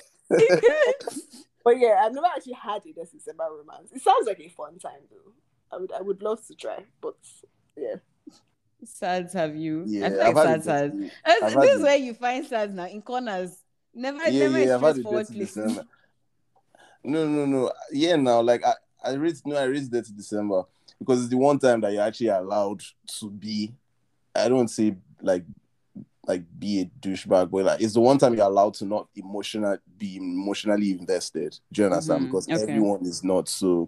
But yeah, I've never actually had a Desi December romance. It sounds like a fun time though. I would, I would love to try, but yeah. Sads have you? Yeah, I feel I've like had sads it has. this- This I've had this is it- where you find sads now in corners. Never, Yeah, never yeah, I've had it straightforward dirty places. December. No, no, no. Yeah, now, like, I, I raised, no, I raised that to December because it's the one time that you're actually allowed to be, I don't say, like, like be a douchebag, but like, it's the one time you're allowed to not emotional, be emotionally invested. Do you understand? Mhm, Because okay. everyone is not. So,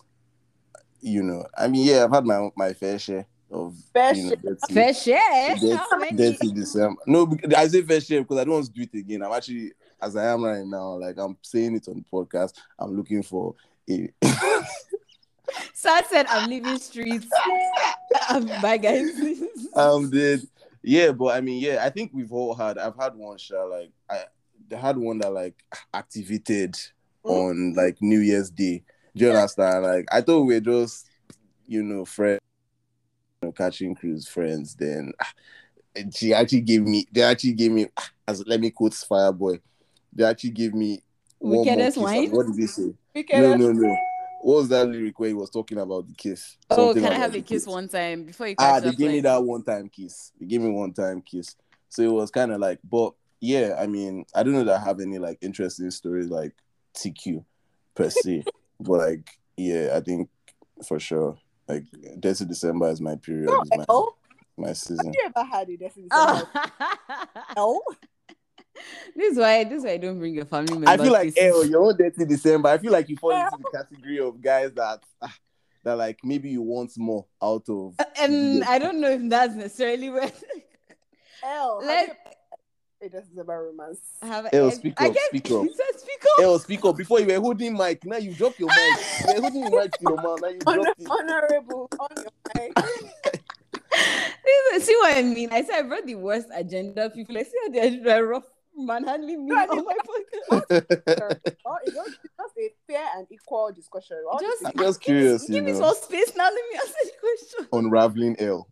you know, I mean, yeah, I've had my my fair share of Fair you know, share. dirty- Fair share. dirty- How many? dirty December. No, bec- I say fair share because I don't want to do it again. I'm actually, as I am right now, like I'm saying it on the podcast. I'm looking for a. Sad said, "I'm leaving streets." Um, Bye, guys. um, did yeah, but I mean, yeah, I think we've all had. I've had one shot like I, I had one that like activated on like New Year's Day. Do you understand? Like I thought we were just, you know, friends, you know, catching cruise friends. Then ah, she actually gave me. They actually gave me. ah, As let me quote Fireboy. They actually gave me one more Wickedest kiss. wine? What did they say? Weekend- No, no, no. What was that lyric where he was talking about the kiss? Oh, Something can I about have the a kiss one time before you Ah, catch they up? gave me Like, that one time kiss. They gave me one time kiss. So it was kind of like, but yeah, I mean, I don't know that I have any like interesting stories like T Q per se, but like, yeah, I think for sure, like, Dirty December is my period, No, is my, L? my season. Have you ever had a Desi December? Oh. L? This is why this is why I don't bring your family members. I feel like, places. L, you're on Dirty December. I feel like you fall into the category of guys that, ah, that like maybe you want more out of. And I don't know if that's necessarily where. L. Have Let you a Desi December romance? have Ew, I- speak I up, guess speak he up. said speak up. L, speak up. Before you were holding mic, now you drop your mic. You were holding the mic to your mouth, now you Honor- drop it. honorable on your mic. This is- See what I mean? I said I brought the worst agenda. People like see how they're, they're rough manhandling me No, I on mean- my podcast. Oh, it's just, it's just a fair and equal discussion. All Just, I'm just curious, give you me know. some space now. Let me answer the question. Unraveling L.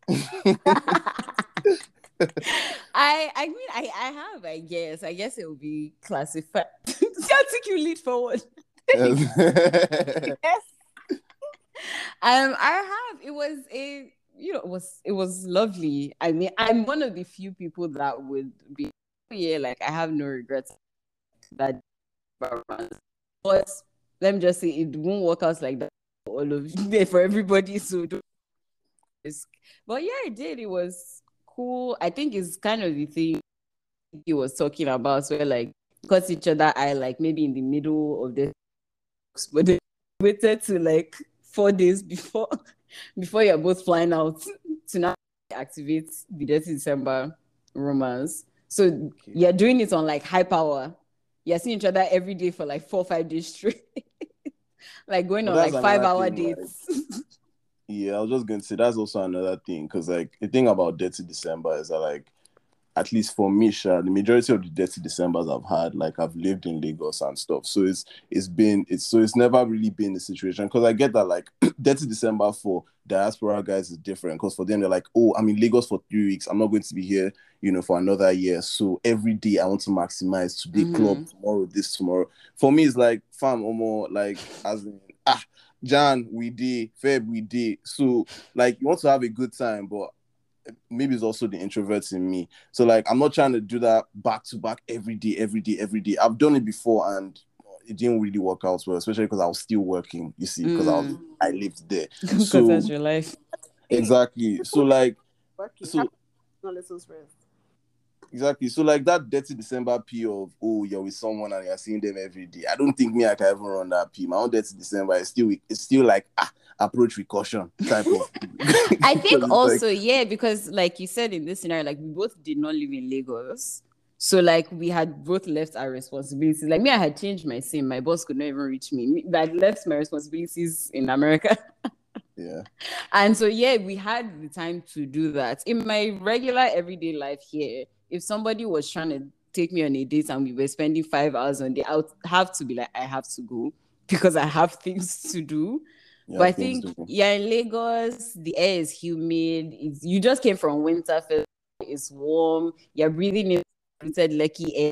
I I mean I I have I guess I guess it will be classified. See how T Q lead forward. Yes. Um, I have. It was a, you know, it was it was lovely. I mean, I'm one of the few people that would be yeah, like I have no regrets that, but let me just say it won't work out like that for all of you, for everybody. So don't risk. But yeah, it did. It was cool. I think it's kind of the thing he was talking about, where like cut each other eye, like maybe in the middle of the, but they waited to like four days before before you're both flying out to now activate the Dirty December romance. So Okay. you're doing it on like high power. You're seeing each other every day for like four, five days straight. Like going But on that's like five another hour thing, like, dates. yeah, I was just going to say that's also another thing because, like, the thing about Dirty December is that, like, at least for me, Sha, the majority of the Dirty Decembers I've had, like, I've lived in Lagos and stuff. So it's it's been it's so it's never really been a situation because I get that, like, Dirty December for diaspora guys is different because for them they're like, oh, I'm in Lagos for three weeks. I'm not going to be here, you know, for another year. So every day I want to maximize today Mhm. club, tomorrow this, tomorrow. For me, it's like fam or more like as in ah. Jan, we did, Feb, we did. So, like, you want to have a good time, but maybe it's also the introverts in me. So, like, I'm not trying to do that back to back every day, every day, every day. I've done it before and it didn't really work out well, especially because I was still working, you see, because I was Mm. I lived there. Because So, that's your life. exactly. So, like, Working. so Not lessons rest. exactly. So like that Dirty December P of oh you're with someone and you're seeing them every day. I don't think me I can ever run that P. My own Dirty December is still it's still like ah approach with caution type of. I think Because it's also, like, yeah, because like you said in this scenario, like we both did not live in Lagos. So like we had both left our responsibilities. Like me, I had changed my SIM. My boss could not even reach me. Me- I left my responsibilities in America. yeah. And so yeah, we had the time to do that. In my regular everyday life here, if somebody was trying to take me on a date and we were spending five hours on the, I would have to be like, I have to go because I have things to do. Yeah, But I things think do. yeah, in Lagos, the air is humid. It's, you just came from winter, it's warm. You're breathing in polluted, lucky air.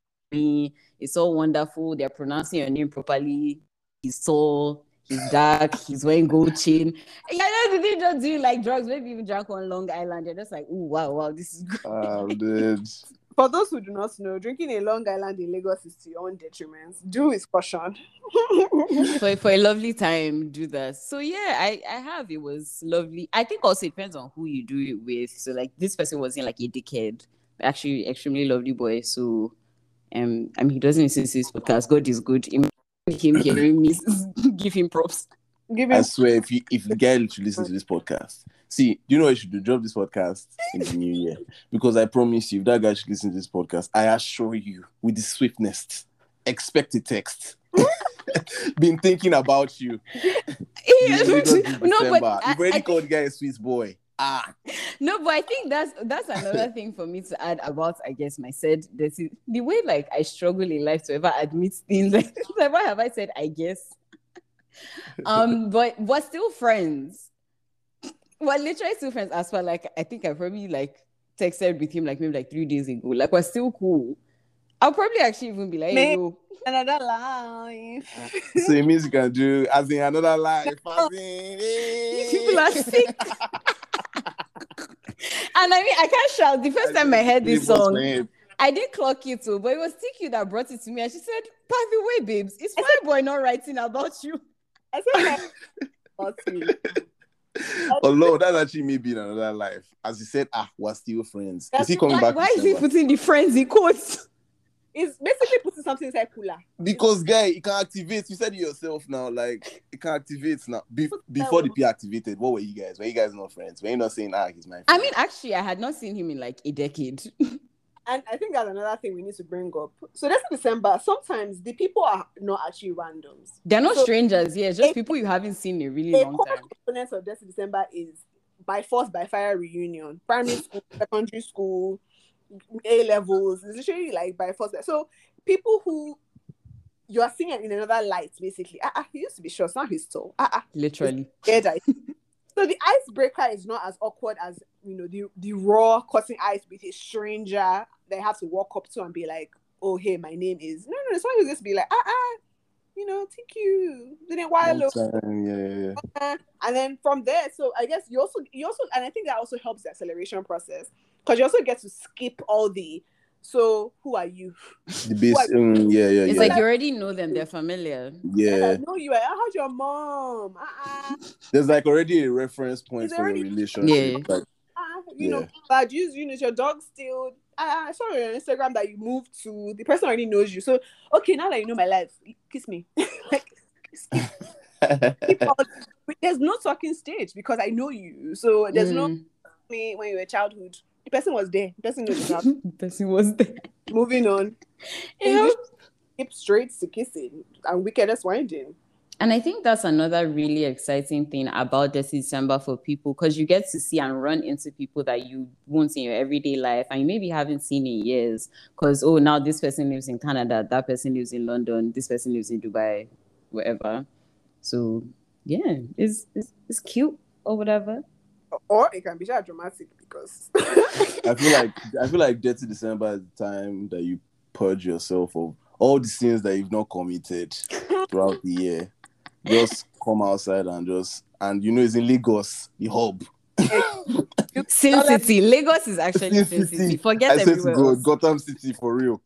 It's all wonderful. They're pronouncing your name properly. He's tall, he's dark, he's wearing gold chain. Yeah, they didn't just do like drugs. Maybe even drank on Long Island. You're just like, oh wow, wow, this is great. Um, dude. For those who do not know, drinking a Long Island in Lagos is to your own detriment. Do with caution. for, for a lovely time, do that. So yeah, I, I have. It was lovely. I think also it depends on who you do it with. So like this person wasn't like a dickhead. Actually, extremely lovely boy. So um, I mean, he doesn't listen to this podcast. God is good. Him hearing me, give him props. Give I him swear, if you if the guy should listen to this podcast, see, you know what you should do? Drop this podcast in the new year. Because I promise you, if that guy should listen to this podcast, I assure you, with the swiftness, expect a text. Been thinking about you. No, but You've already I, I called think, the guy a Swiss boy. Ah, no, but I think that's that's another thing for me to add about, I guess, my said this is the way like I struggle in life to ever admit things. Like, like why have I said I guess? Um, but we're still friends. We're literally still friends as well. Like I think I probably like texted with him like maybe like three days ago. Like we're still cool. I'll probably actually even be like, hey, May- yo. another life. so it means you can do as in another life. As in, These people are sick. And I mean, I can't shout. The first time I heard this song, I didn't clock it too, but it was T Q that brought it to me. And she said, by the way, babes, is Fireboy not writing about you? I said about you. Oh Lord, that's actually me being another life. As you said, ah, we're still friends. Is he coming Why, back? why is he putting the friends in quotes? It's basically putting something inside cooler. Because guy, it can activate. You said it yourself now. Like it can activate now. Be- before the P activated, what were you guys? Were you guys not friends? Were you not saying ah, he's my friend? I mean, actually, I had not seen him in like a decade. And I think that's another thing we need to bring up. So this December, sometimes the people are not actually randoms. They're not So strangers, yeah, just a- people you haven't seen in a really A long common time. component of this December is by force, by fire reunion. Primary school, secondary school, A levels. It's literally like by force. So people who you are seeing in another light, basically. Ah, uh-uh, he used to be short, now he's tall. Ah, uh-uh. Literally. So the icebreaker is not as awkward as, you know, the, the raw cutting ice with a stranger they have to walk up to and be like, oh, hey, my name is... No, no, it's not just be like, ah-ah, you know, thank you. Didn't while yeah, yeah, yeah. And then from there, so I guess you also, you also, and I think that also helps the acceleration process because you also get to skip all the So who are you? The base, um, yeah, yeah, It's yeah. like you already know them, they're familiar. Yeah. Yeah, I know you. How's your mom? Uh-uh. There's like already a reference point It's for already- your relationship. Yeah. Like, Uh, you Yeah. know, bad use, you know, your dog still. I I saw on Instagram that you moved to. The person already knows you. So okay, now that you know my life, kiss me. Like, kiss, kiss. There's no talking stage because I know you. So there's no Mm. me when you were childhood. The person was there. The person knows the child. The person was there. Moving on. Yeah. English skip straight to kissing and wickedest winding. And I think that's another really exciting thing about this December for people, because you get to see and run into people that you won't see in your everyday life and you maybe haven't seen in years. Because, oh, now this person lives in Canada, that person lives in London, this person lives in Dubai, wherever. So, yeah, it's, it's, it's cute or whatever. Or it can be just dramatic because I feel like I feel like Dirty December is the time that you purge yourself of all the sins that you've not committed throughout the year. Just come outside and just and you know it's in Lagos, the hub. Sin City. Lagos is actually Sin City. Forget I said to everywhere go else. Gotham City for real.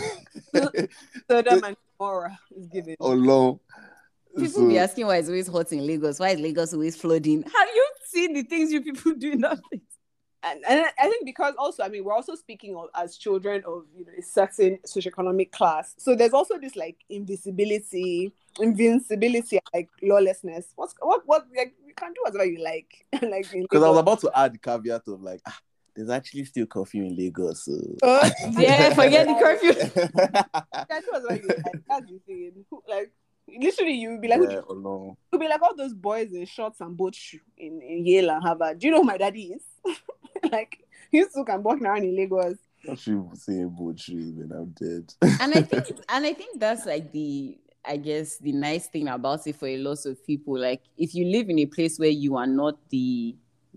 Sodom and Gomorrah is given. Oh long. People be asking why it's always hot in Lagos. Why is Lagos always flooding? Have you seen the things you people do in that place? And, and I think because also, I mean, we're also speaking of, as children of, you know, a certain socioeconomic class. So there's also this like invisibility, invincibility, like lawlessness. What's what what like you can do whatever you like. Like because I was about to add the caveat of like ah, there's actually still curfew in Lagos. So. Uh, Yeah, forget the curfew. yeah, do whatever you like. That's the thing. Who- Like literally, you would be like, Yeah, oh no. you'd be like all those boys in shorts and boat shoe in, in Yale and Harvard. Do you know who my daddy is? Like he used to can walk around in Lagos. Not you saying poetry when I'm dead. And I think and I think that's like the I guess the nice thing about it for a lot of people. Like if you live in a place where you are not the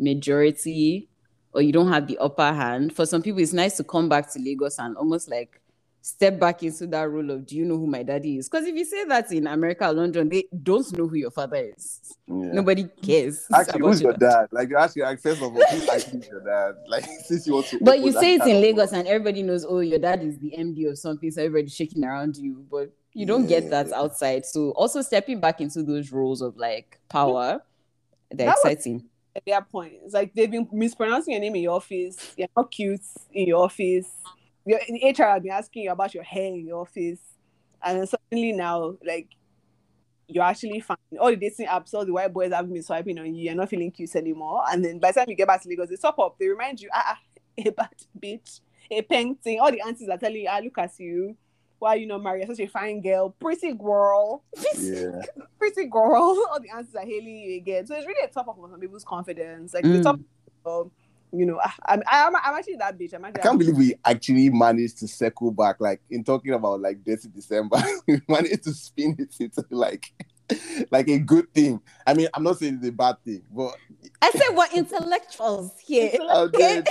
majority or you don't have the upper hand, for some people it's nice to come back to Lagos and almost like step back into that role of do you know who my daddy is? Because if you say that in America or London, they don't know who your father is. Yeah. Nobody cares. Actually, about who's your dad. dad? Like you're asking, like, first of all, who's actually your dad? Like since you want to. But you open that say it's kind in of Lagos door. and everybody knows, oh, your dad is the M D or something, so everybody's shaking around you. But you don't Yeah. get that outside. So also stepping back into those roles of like power, they're That was- exciting. At their point, it's like they've been mispronouncing your name in your office. You're not cute in your office. Your the H R has been asking you about your hair in your office, and then suddenly now, like you're actually fine. All the dating apps, all the white boys have been swiping on you. You're not feeling cute anymore. And then by the time you get back to Lagos, they top up. They remind you, ah, ah, a bad bitch, a painting. All the aunties are telling you, ah, look at you. Why are you not married? You're such a fine girl, pretty girl. Yeah. Pretty girl. All the answers are hailing you again. So it's really a top up on some people's confidence. Like the top Mm. of, you know, I, I'm, I'm, I'm actually that bitch. I'm I actually can't that believe we actually managed to circle back, like in talking about like Dirty December, we managed to spin it into like like a good thing. I mean, I'm not saying it's a bad thing, but I said we're intellectuals here. I'm dead.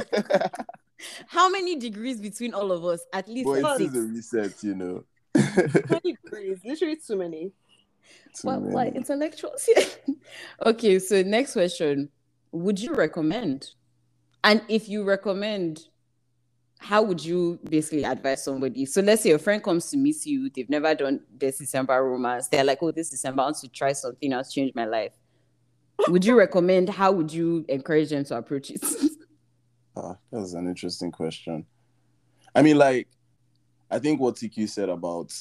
How many degrees between all of us? At least But like it is six. a reset, you know. Too many degrees, literally too many. Too Well, many. like intellectuals here. Okay, so next question. Would you recommend? And if you recommend, how would you basically advise somebody? So let's say a friend comes to meet you, they've never done this December romance. They're like, oh, this December I want to try something else, change my life. Would you recommend? How would you encourage them to approach it? Ah, that's an interesting question. I mean, like, I think what T Q said about,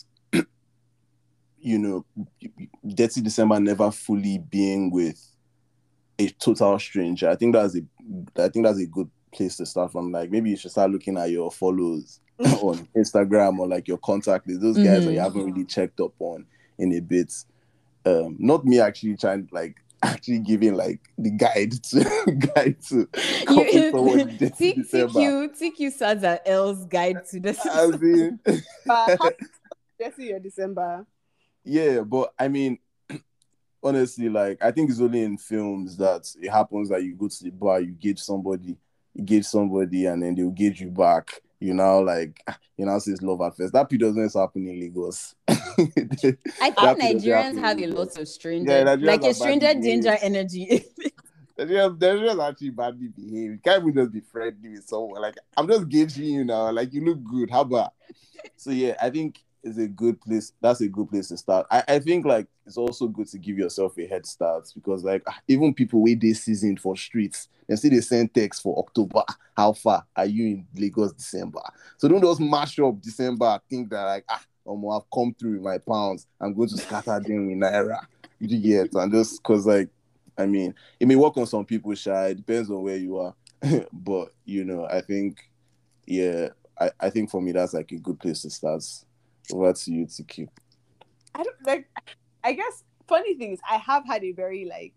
you know, Dirty December never fully being with a total stranger. I think that's a, I think that's a good place to start from. Like, maybe you should start looking at your follows on Instagram or like your contact list. Those guys that you Mhm. haven't really checked up on in a bit. Um, not me actually trying like actually giving like the guide to guide to coming forward in Dirty December. T Q T Q starts at L's guide to this. As in, But how Jesse your December? yeah, but I mean, honestly, like I think it's only in films that it happens that you go to the bar, you gauge somebody, you gauge somebody, and then they'll gauge you back. You know, like you know, says love at first. That P doesn't happen in Lagos. I think That doesn't Nigerians happen in have a Lagos. lot of stranger, Yeah, Nigerians like are a stranger badly danger behaved. energy. They're just, they're just actually badly behaved. You can't even just be friendly with someone. Like, I'm just gauging you now. Like, you look good. How about? So, yeah, I think it's a good place. That's a good place to start. I, I think, like, it's also good to give yourself a head start because, like, even people wait this season for streets, they see they send text for October. How far are you in Lagos December? So, don't just mash up December. Think that, like, ah, um, I've come through with my pounds. I'm going to scatter them in Naira. You get and just because, like, I mean, it may work on some people, shy. It depends on where you are. But, you know, I think, yeah, I, I think for me, that's like a good place to start. Over to you, T Q. I don't like, I guess, funny thing is, I have had a very, like,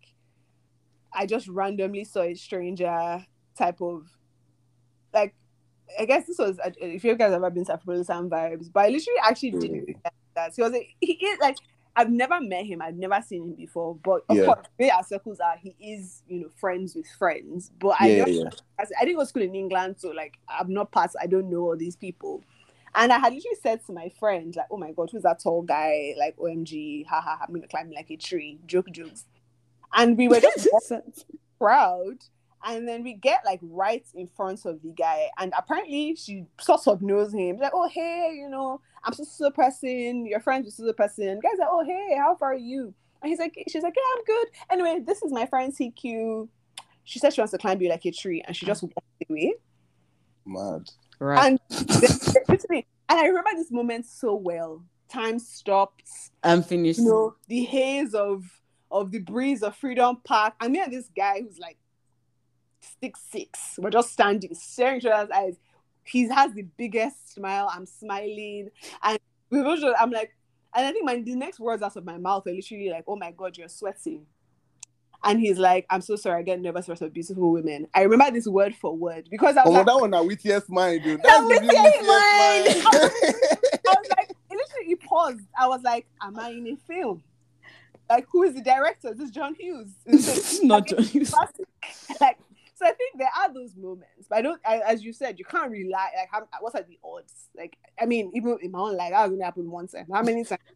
I just randomly saw a stranger type of, like, I guess this was, if you guys have ever been to Afropolitan Vibes, but I literally actually did that. He was, a, he is, like, I've never met him. I've never seen him before. But of Yeah. course, the way our circles are, he is, you know, friends with friends. But I Yeah, don't, yeah, I I didn't go to school in England, so like I'm not part. I don't know all these people. And I had literally said to my friend, like, "Oh my God, who's that tall guy? Like, O M G, haha, I'm gonna climb like a tree." Joke, jokes. And we were just proud. And then we get like right in front of the guy, and apparently she sort of knows him. Like, "Oh hey, you know, I'm so so person. Your friends with so person." Guys like, "Oh hey, how far are you?" And he's like, "She's like, yeah, I'm good. Anyway, this is my friend T Q. She said she wants to climb you like a tree," and she just walked away. Mad. Right. And and I remember this moment so well. Time stopped. I'm finished. You know, the haze of of the breeze of Freedom Park. And me and this guy who's like six six. We're just standing, staring each other's eyes. He has the biggest smile. I'm smiling, and we both just, I'm like, and I think my the next words out of my mouth are literally like, "Oh my God, you're sweating." And he's like, "I'm so sorry, I get nervous for beautiful women." I remember this word for word because I was Oh, like, that one now wittiest mind, dude. That's the wittiest wittiest mind. mind. I was like, it literally he paused. I was like, "Am I in a film? Like, who is the director? This is John Hughes." It's not John Hughes. Like, so I think there are those moments, but I don't. I, as you said, you can't rely. Like, how, what are the odds? Like, I mean, even in my own life, that only happened one time. How many times?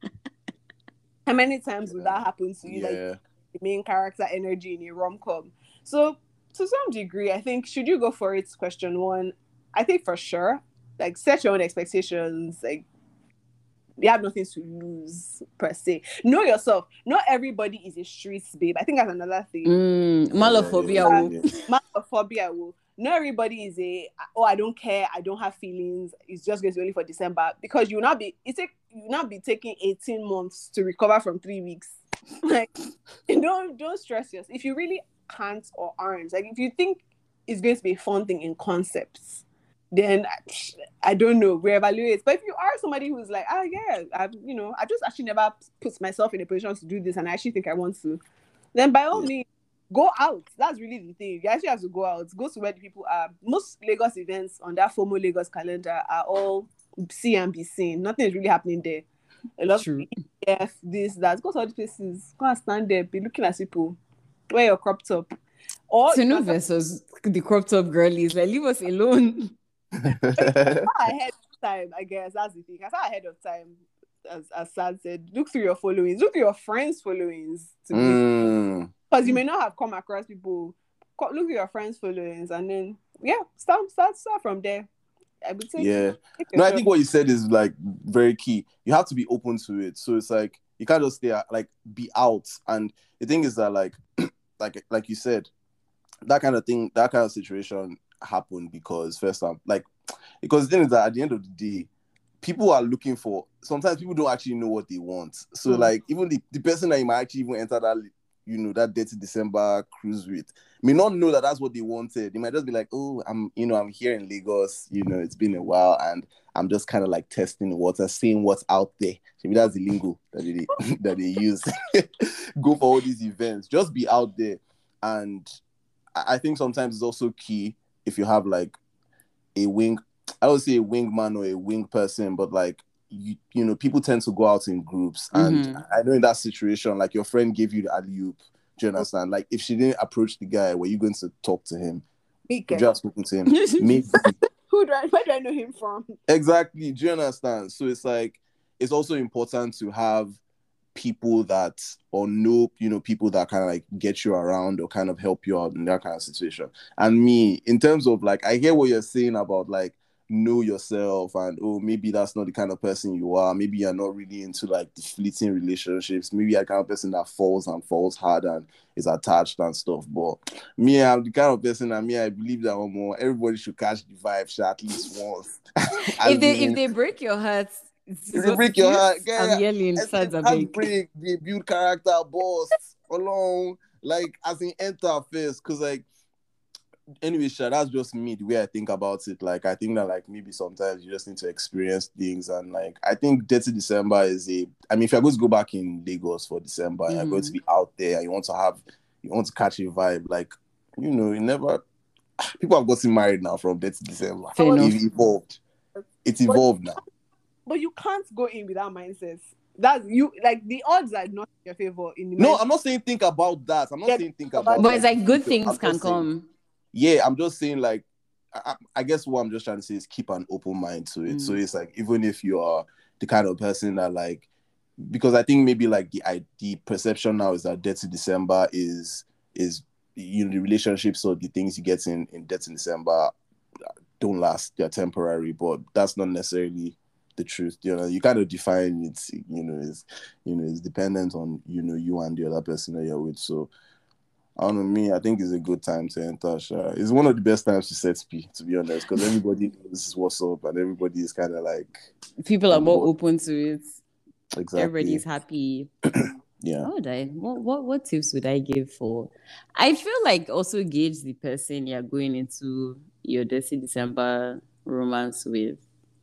How many times would that happen to you? Yeah. Like, the main character energy in a rom com. So, to some degree, I think should you go for it? Question one, I think for sure. Like, set your own expectations. Like, you have nothing to lose per se. Know yourself. Not everybody is a streets babe. I think that's another thing. Mm, malophobia. Yeah, yeah, will. yeah. Malophobia will. Not everybody is a oh I don't care, I don't have feelings. It's just going to be only for December because you will not be. It's a, you will not be taking eighteen months to recover from three weeks. Like, don't don't stress yourself. If you really can't or aren't, like if you think it's going to be a fun thing in concepts, then I don't know, reevaluate. But if you are somebody who's like, ah, yeah, I've, you know, I just actually never put myself in a position to do this and I actually think I want to, then by all yeah. means, go out. That's really the thing. You actually have to go out. Go to where the people are. Most Lagos events on that FOMO Lagos calendar are all see and be seen. Nothing is really happening there. A lot True. of E F, this, that. Go to all the places. Go and stand there. Be looking at people. Wear your crop top. Or Tinu versus the crop top girlies. Like, leave us alone. ahead of time, I guess that's the thing. I saw ahead of time, as as Sad said, look through your followings, look through your friends' followings, to mm. because you may not have come across people. Look through your friends' followings, and then yeah, start start start from there. I would say, yeah. No, I think what you said is like very key. You have to be open to it. So it's like you can't just stay like be out. And the thing is that like like like you said, that kind of thing, that kind of situation happened because first time, like, because the thing is that at the end of the day, people are looking for, sometimes people don't actually know what they want. So mm. like even the, the person that you might actually even enter that, you know, that dirty December cruise with may not know that that's what they wanted. They might just be like, oh, I'm, you know, I'm here in Lagos, you know, it's been a while and I'm just kind of like testing the water, seeing what's out there. Maybe that's the lingo that they, that they use. Go for all these events, just be out there. And I think sometimes it's also key if you have like a wing, I would say a wingman or a wing person, but like, you, you know, people tend to go out in groups. And mm-hmm. I know in that situation, like your friend gave you the alley-oop. Do you understand? Like if she didn't approach the guy, were you going to talk to him? Mika. Just spoken to him. Maybe. Who do I, where do I know him from? Exactly. Do you understand? So it's like, it's also important to have people that, or know, you know, people that kind of like get you around or kind of help you out in that kind of situation. And me, in terms of like, I hear what you're saying about like, know yourself and, oh, maybe that's not the kind of person you are. Maybe you're not really into like the fleeting relationships. Maybe you're the kind of person that falls and falls hard and is attached and stuff. But me, I'm the kind of person that me, I believe that more everybody should catch the vibe sha, at least once. if they if they break your heart, if they break your heart, yeah, I'm yelling, as in heartbreak, they build character, boss, along, like as in enter first, because like anyway, sure, that's just me, the way I think about it. Like, I think that, like, maybe sometimes you just need to experience things. And, like, I think Dirty December is a... I mean, if you're going to go back in Lagos for December, mm-hmm. and you're going to be out there, and you want to have... You want to catch a vibe, like, you know, you never... People have gotten married now from Dirty December. It evolved. It evolved but, now. But you can't go in with that mindset. That's you, like, the odds are not in your favor. In the no, I'm not saying think about that. I'm not yeah, saying think about But like, it's like good things I'm can come. Saying, yeah, I'm just saying, like, I, I guess what I'm just trying to say is keep an open mind to it. Mm. So it's like, even if you are the kind of person that, like, because I think maybe like the I, the perception now is that Dirty December is is you know the relationships or the things you get in in Dirty December don't last, they're temporary, but that's not necessarily the truth. You know, you kind of define it. You know, is you know it's dependent on you know you and the other person that you're with. So. I don't know, me, I think it's a good time to enter. Sure. It's one of the best times to set P, to be honest, because everybody knows what's up and everybody is kind of like... People are more open to it. Exactly. Everybody's happy. Yeah. How would I, what, what, what tips would I give for... I feel like also gauge the person you're going into your Dirty December romance with.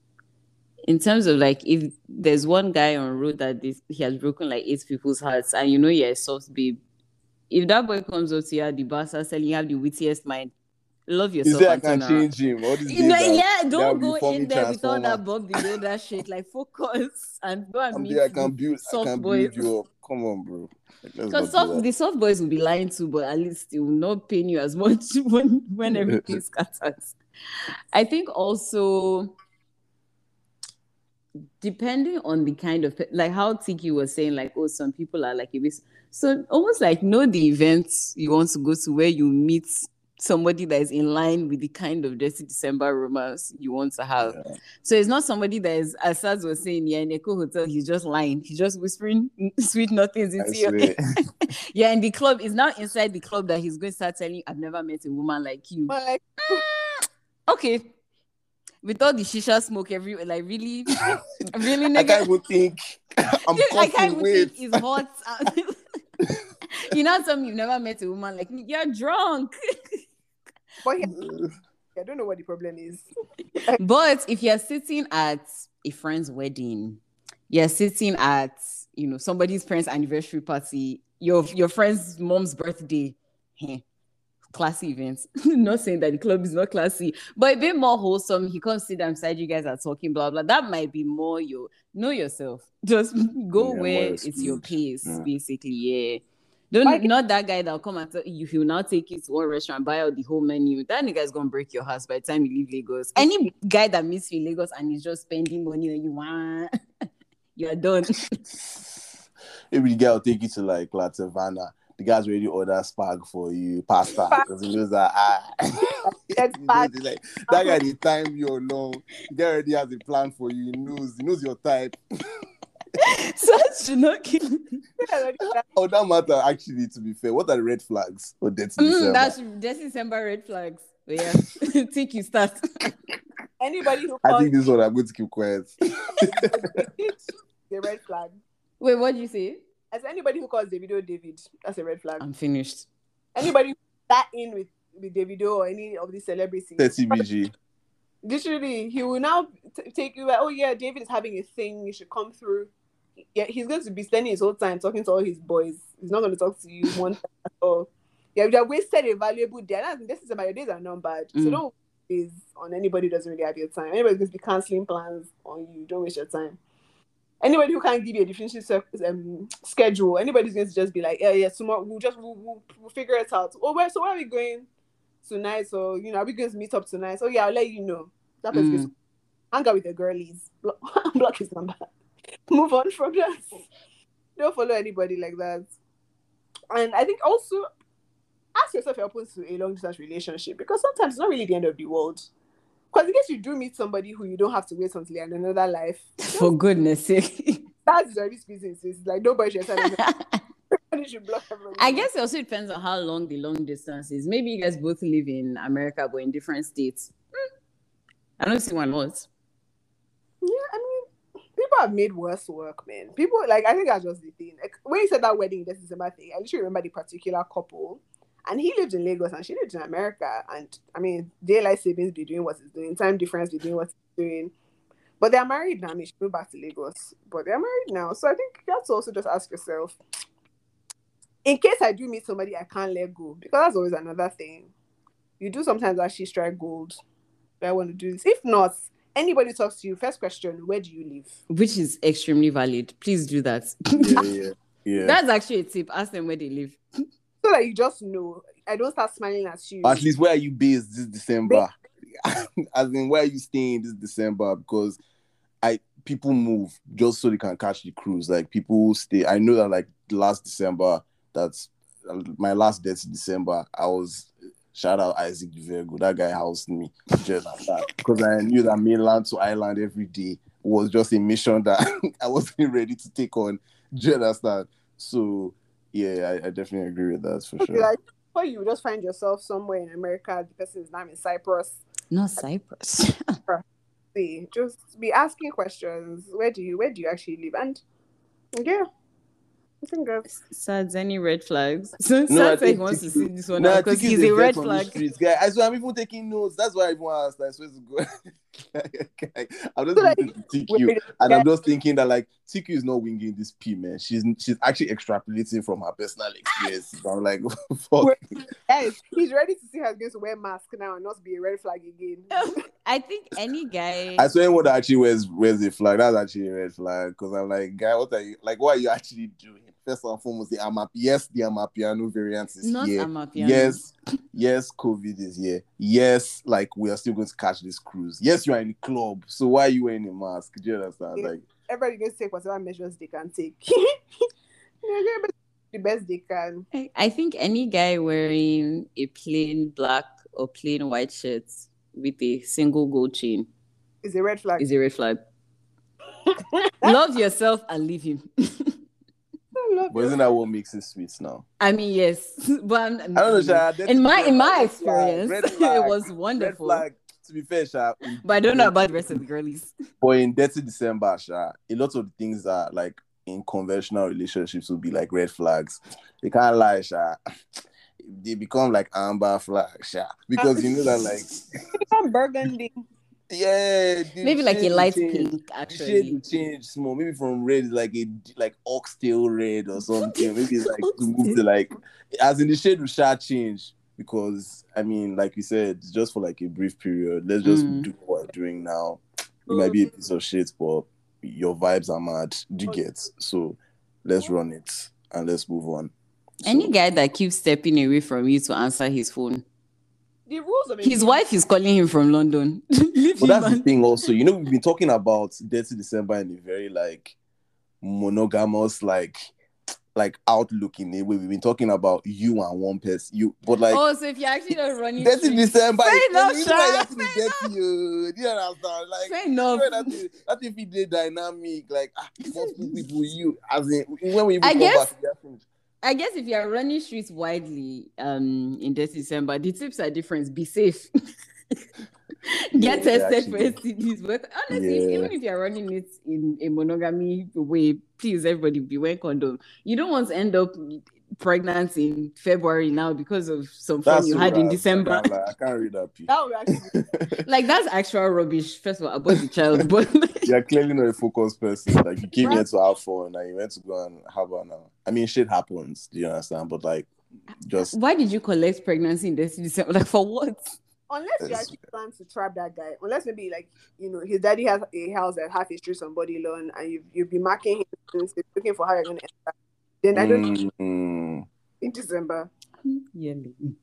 In terms of like, if there's one guy on road that this, he has broken like eight people's hearts and you know you're a soft babe, if that boy comes up to you at the bar, starts telling you have the wittiest mind, love yourself. You say I can change him. All you know, yeah, don't go in there with all that Bob the Builder shit. Like, focus and go and meet I can build, soft I can boys. build you up. Come on, bro. Because soft, the soft boys will be lying too, but at least they will not pain you as much when, when everything scatters. I think also... depending on the kind of, like how Tiki was saying, like, oh, some people are like a bit, so almost like know the events you want to go to where you meet somebody that is in line with the kind of Dirty December romance you want to have. Yeah. So it's not somebody that is, as Saz was saying, yeah, in Echo Hotel, he's just lying. He's just whispering sweet nothings into your ear. Yeah, in the club, it's not inside the club that he's going to start telling you, I've never met a woman like you. Like, okay. With all the shisha smoke everywhere, like really, really, nigga. I can't even think. I'm I can't even weight. think it's hot. You know, some you've never met a woman like me. You're drunk. But yeah, I don't know what the problem is. But if you're sitting at a friend's wedding, you're sitting at you know somebody's parents' anniversary party, your your friend's mom's birthday. Classy events. Not saying that the club is not classy, but a bit more wholesome. He comes sit down beside you guys are talking, blah blah. That might be more your know yourself. Just go yeah, where it's your pace, yeah. Basically. Yeah. Don't like, not that guy that'll come and tell you he'll now take you to one restaurant, buy out the whole menu. That nigga is gonna break your house by the time you leave Lagos. Any guy that meets you in Lagos and he's just spending money on you, want you're done. Maybe the guy will take you to like La Savannah. The guy's already order spag for you, pasta, because he knows that ah, he knows like, that guy the time you alone. The guy already has a plan for you. He knows, he knows your type. Such not kidding. Oh, that matter actually. To be fair, what are the red flags for Dirty mm, December? That's Dirty December red flags. But yeah, think you start. Anybody who I think this one I'm going to keep quiet. The red flag. Wait, what did you say? As anybody who calls Davido David, that's a red flag. I'm finished. Anybody who sat in with, with Davido or any of these celebrities. thirty B G. Literally, he will now t- take you like, oh yeah, David is having a thing, you should come through. Yeah, he's going to be spending his whole time talking to all his boys. He's not going to talk to you one time at all. Yeah, you have wasted a valuable day. And this is about your days are numbered. Mm. So don't waste on anybody who doesn't really have your time. Anybody's going to be cancelling plans on you. Don't waste your time. Anybody who can't give you a definitive um, schedule, anybody's going to just be like, yeah, yeah, tomorrow we'll just we'll, we'll, we'll figure it out. Oh, where? So where are we going tonight? So you know, are we going to meet up tonight? So yeah, I'll let you know. That person's mm. hang out with the girlies. Block, block his number. Move on from that. Don't follow anybody like that. And I think also ask yourself if you're open to a long distance relationship, because sometimes it's not really the end of the world. Because in case you do meet somebody who you don't have to wait until you're in another life, For goodness sake. that's the business. It's like nobody should sign Everybody should block everybody. I guess it also depends on how long the long distance is. Maybe you guys both live in America but in different states. Hmm. I don't see why not. Yeah, I mean, people have made worse work, man. People, like, I think that's just the thing. Like, when you said that wedding, this December thing, I literally remember the particular couple, and he lived in Lagos and she lived in America. And I mean, daylight savings be doing what it's doing, time difference be doing what it's doing. But they're married now. I mean, she moved back to Lagos, but they're married now. So I think you have to also just ask yourself, in case I do meet somebody I can't let go, because that's always another thing. You do sometimes actually strike gold. Do I want to do this? If not, anybody talks to you, first question, where do you live? Which is extremely valid. Please do that. Yeah, yeah, yeah. That's actually a tip. Ask them where they live. So that you just know. I don't start smiling at you. At least, where are you based this December? As in, where are you staying this December? Because I people move just so they can catch the cruise. Like, people stay. I know that, like, last December, that's my last day to December, I was, shout out Isaac Duvergo, that guy housed me just like that, because I knew that mainland to island every day was just a mission that I wasn't ready to take on. Do you understand? So yeah, I, I definitely agree with that for Okay, sure. like, or you just find yourself somewhere in America, the person is now in Cyprus. Not Cyprus. See, just be asking questions. Where do you where do you actually live? And yeah, I think that's Sads, any red flags? So No, I Sad said he think wants to Tiki- see this one Nah, out because Tiki is he's a vet red on the flag. streets, guy. I swear I'm even taking notes. That's why I even asked. I swear to God. I'm just So, like, listening to T Q, wait, and I'm just thinking that, like, T Q is not winging this P, man. She's she's actually extrapolating from her personal experience. So I'm like, fuck. Wait. guys, he's ready to see how he's going to wear mask now and not be a red flag again. I think any guy. I swear anyone that actually wears wears a flag, that's actually a red flag. Because I'm like, guy, what are you like? What are you actually doing? First and foremost, the Amapiano, yes, the Amapiano variant is Not here. Amapiano. Yes, yes, COVID is here. Yes, like, we are still going to catch this cruise. Yes, you are in the club, so why are you wearing a mask? Do you understand? Yeah. Like, Everybody going to take whatever measures they can take. Yeah, the best they can. I, I think any guy wearing a plain black or plain white shirt with a single gold chain Is a red flag. is a red flag. Love yourself and leave him. I love but you. isn't that what makes it sweet now? I mean, yes, but I'm, I don't know, Sha. that's- in my in my red flag, experience, red it flag, was red wonderful. flag. To be fair, Sha, But I don't know about the rest of the girlies. But in Dirty December, Sha, a lot of the things that, like, in conventional relationships would be like red flags. They can't lie, Sha. They become like amber flags, Sha. Because you know that, like, Some burgundy. yeah, the Maybe like a shade will light change. pink, The shade actually. will change small. Maybe from red, like a like oxtail red or something. Maybe it's like to move to like, as in the shade will start change. Because I mean, like you said, it's just for like a brief period. Let's just Mm. do what we're doing now. It might be a piece of shit, but your vibes are mad. Do you get? So let's run it and let's move on. So, Any guy that keeps stepping away from you to answer his phone. The rules of His wife is calling him from London. Leave but him, that's the man. thing also. You know, we've been talking about Dirty December in a very like monogamous, like like outlook in a way. We've been talking about you and one person. You but like Oh, so if you're actually not running Dirty streets- December. Fair is- enough, you know why you Sha. have to be dirty, you. Do you understand? Like, Fair enough. you know, that is- that if it did dynamic, like, ah, multiple people, you as in when we even I come guess- back, we are finished. I guess if you're running streets widely um in this December, the tips are different. Be safe. Get Yeah, tested for actually. S T Ds. But honestly, if- Yeah. even if you're running it in a monogamy way, please everybody be wearing condom. You don't want to end up pregnant in February now because of some fun That's you so had in rad. December. I can't, lie. I can't read that piece. That would actually Like that's actual rubbish. First of all, about the child, but You're clearly not a focused person. Like, you came here to have fun and you went to go and have fun now. I mean, shit happens. Do you understand? But like, just why did you collect pregnancy in this December? Like for what? unless you Yes. actually plan to trap that guy, unless maybe like you know his daddy has a house that half his streets on body loan, and you you'll be marking him since he's looking for how you're gonna enter. Then I don't know Mm, in December. Yeah.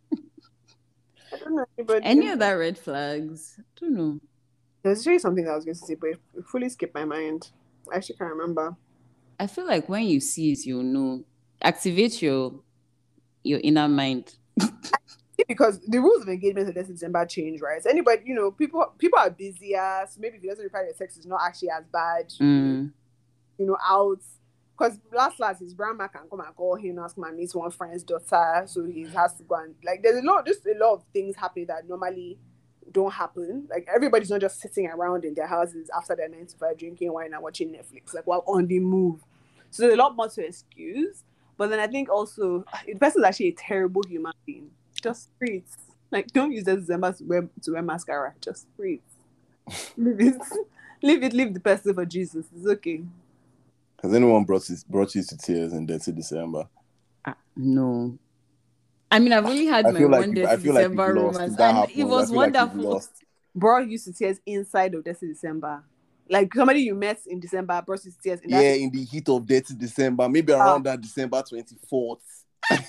I don't know anybody. Any other red flags? I don't know. There's really something that I was going to say, but it fully skipped my mind. I actually can't remember. I feel like when you see it, you know, activate your your inner mind. Because the rules of engagement in this December change, right? So anybody, you know, people people are busier, so maybe if it doesn't require your sex, it's not actually as bad. Mm. You know, out. Because last last his grandma can come and call him, ask my meet one friend's daughter, so he has to go and like there's a lot, just a lot of things happening that normally don't happen. Like everybody's not just sitting around in their houses after their nine to five drinking wine and watching Netflix, like while on the move. So there's a lot more to excuse. But then I think also the person is actually a terrible human being. Just breathe. Like don't use this December to wear to wear mascara. Just breathe. Leave it. Leave it. Leave the person for Jesus. It's okay. Has anyone brought you, brought you to tears in Dirty December? Uh, no. I mean, I've only had I my feel like one you- Dirty I feel like you've December lost. romance, If that and happens, it I was feel like you've wonderful. lost. Brought you to tears inside of Dirty December. Like somebody you met in December brought you to tears. In that Yeah, in the heat of Dirty December, maybe around that December twenty-fourth. I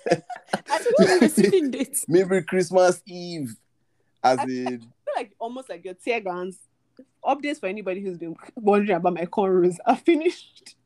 don't know the specific date. Maybe Christmas Eve. As I- in, I feel like almost like your tear guns. Updates for anybody who's been wondering about my cornrows are finished.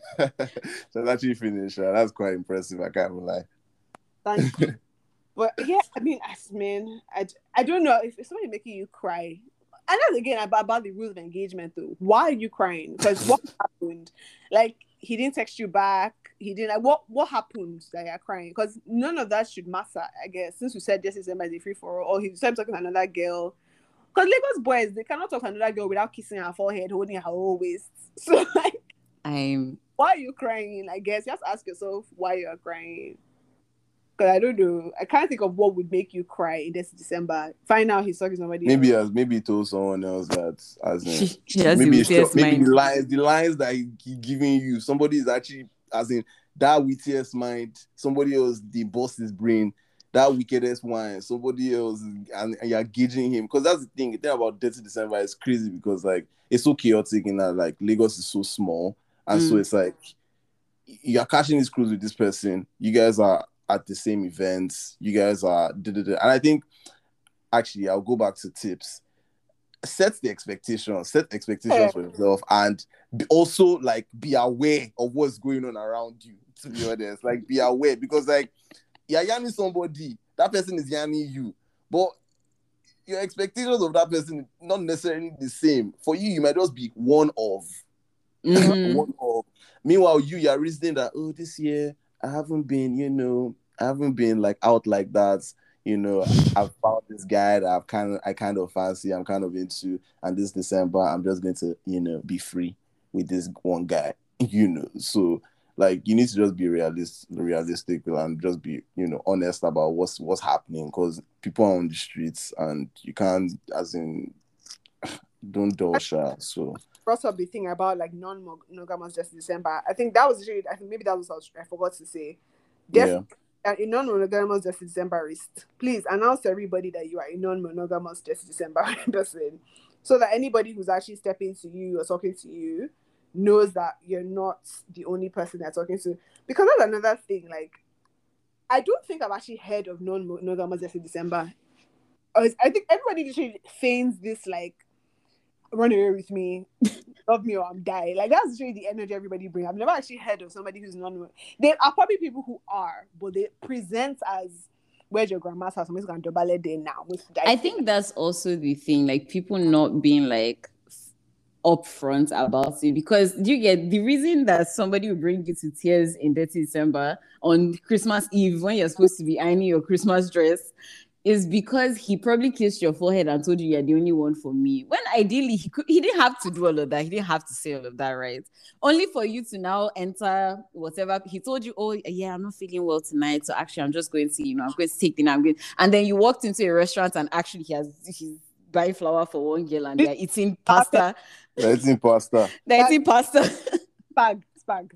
that's actually finished. uh, That's quite impressive. I can't lie. Thank you. But yeah, I mean, as man, I, I don't know if, if somebody making you cry. And that's again about, about the rules of engagement though. Why are you crying? Because what happened? Like he didn't text you back. He didn't like what what happened that you're crying? Because none of that should matter, I guess. Since we said this is a free for all, or he started talking to another girl. Because Lagos boys, they cannot talk to another girl without kissing her forehead, holding her whole waist. So like I'm why are you crying? I guess you have to ask yourself why you are crying. Because I don't know. I can't think of what would make you cry in this December. Find out he's talking to somebody Maybe else. as maybe he told someone else that as in, She has maybe the it's wittiest maybe mind. the lines the lines that he, he giving you, somebody is actually as in that wittiest mind, somebody else the boss his brain, that wickedest wine, somebody else is, and, and you're gauging him. Because that's the thing. The thing about Dirty December is crazy because like it's so chaotic in that like Lagos is so small. And Mm. so it's like you're catching this cruise with this person. You guys are at the same events. You guys are, da, da, da. And I think actually I'll go back to tips. Set the expectations. Set expectations for yourself, and be also like be aware of what's going on around you. To be honest, like be aware because like you're yamming somebody, that person is yamming you, but your expectations of that person not necessarily the same. For you, you might just be one of. Mhm. One of. Meanwhile, you you're reasoning that oh, this year I haven't been, you know, I haven't been like out like that. You know, I've found this guy that I've kind of I kind of fancy, I'm kind of into, and this December I'm just going to, you know, be free with this one guy. You know, so like you need to just be realist, realistic and just be, you know, honest about what's what's happening because people are on the streets and you can't, as in, don't dodge sha. So. Brought up the thing about like non-monogamous just December. I think that was really, I think maybe that was what I forgot to say. Yeah. Def- a non-monogamous just Decemberist, please announce to everybody that you are a non-monogamous just December person, so that anybody who's actually stepping to you or talking to you knows that you're not the only person they're talking to. Because that's another thing. Like, I don't think I've actually heard of non-monogamous just December. I think everybody literally feigns this like, run away with me, love me or I'm dying. Like that's really the energy everybody brings. I've never actually heard of somebody who's non. There are probably people who are, but they present as where's your grandma's house? I'm just gonna double it there now. I think that's also the thing, like people not being like upfront about it, because you get the reason that somebody will bring you to tears in Dirty December on Christmas Eve when you're supposed to be ironing your Christmas dress is because he probably kissed your forehead and told you you're the only one for me. When ideally he could, he didn't have to do all of that. He didn't have to say all of that, right? Only for you to now enter whatever he told you. Oh yeah, I'm not feeling well tonight, so actually I'm just going to, you know, I'm going to take dinner. I'm going, and then you walked into a restaurant and actually he has he's buying flour for one girl and they're eating pasta. They're eating pasta. They're eating pasta. Spag, spag,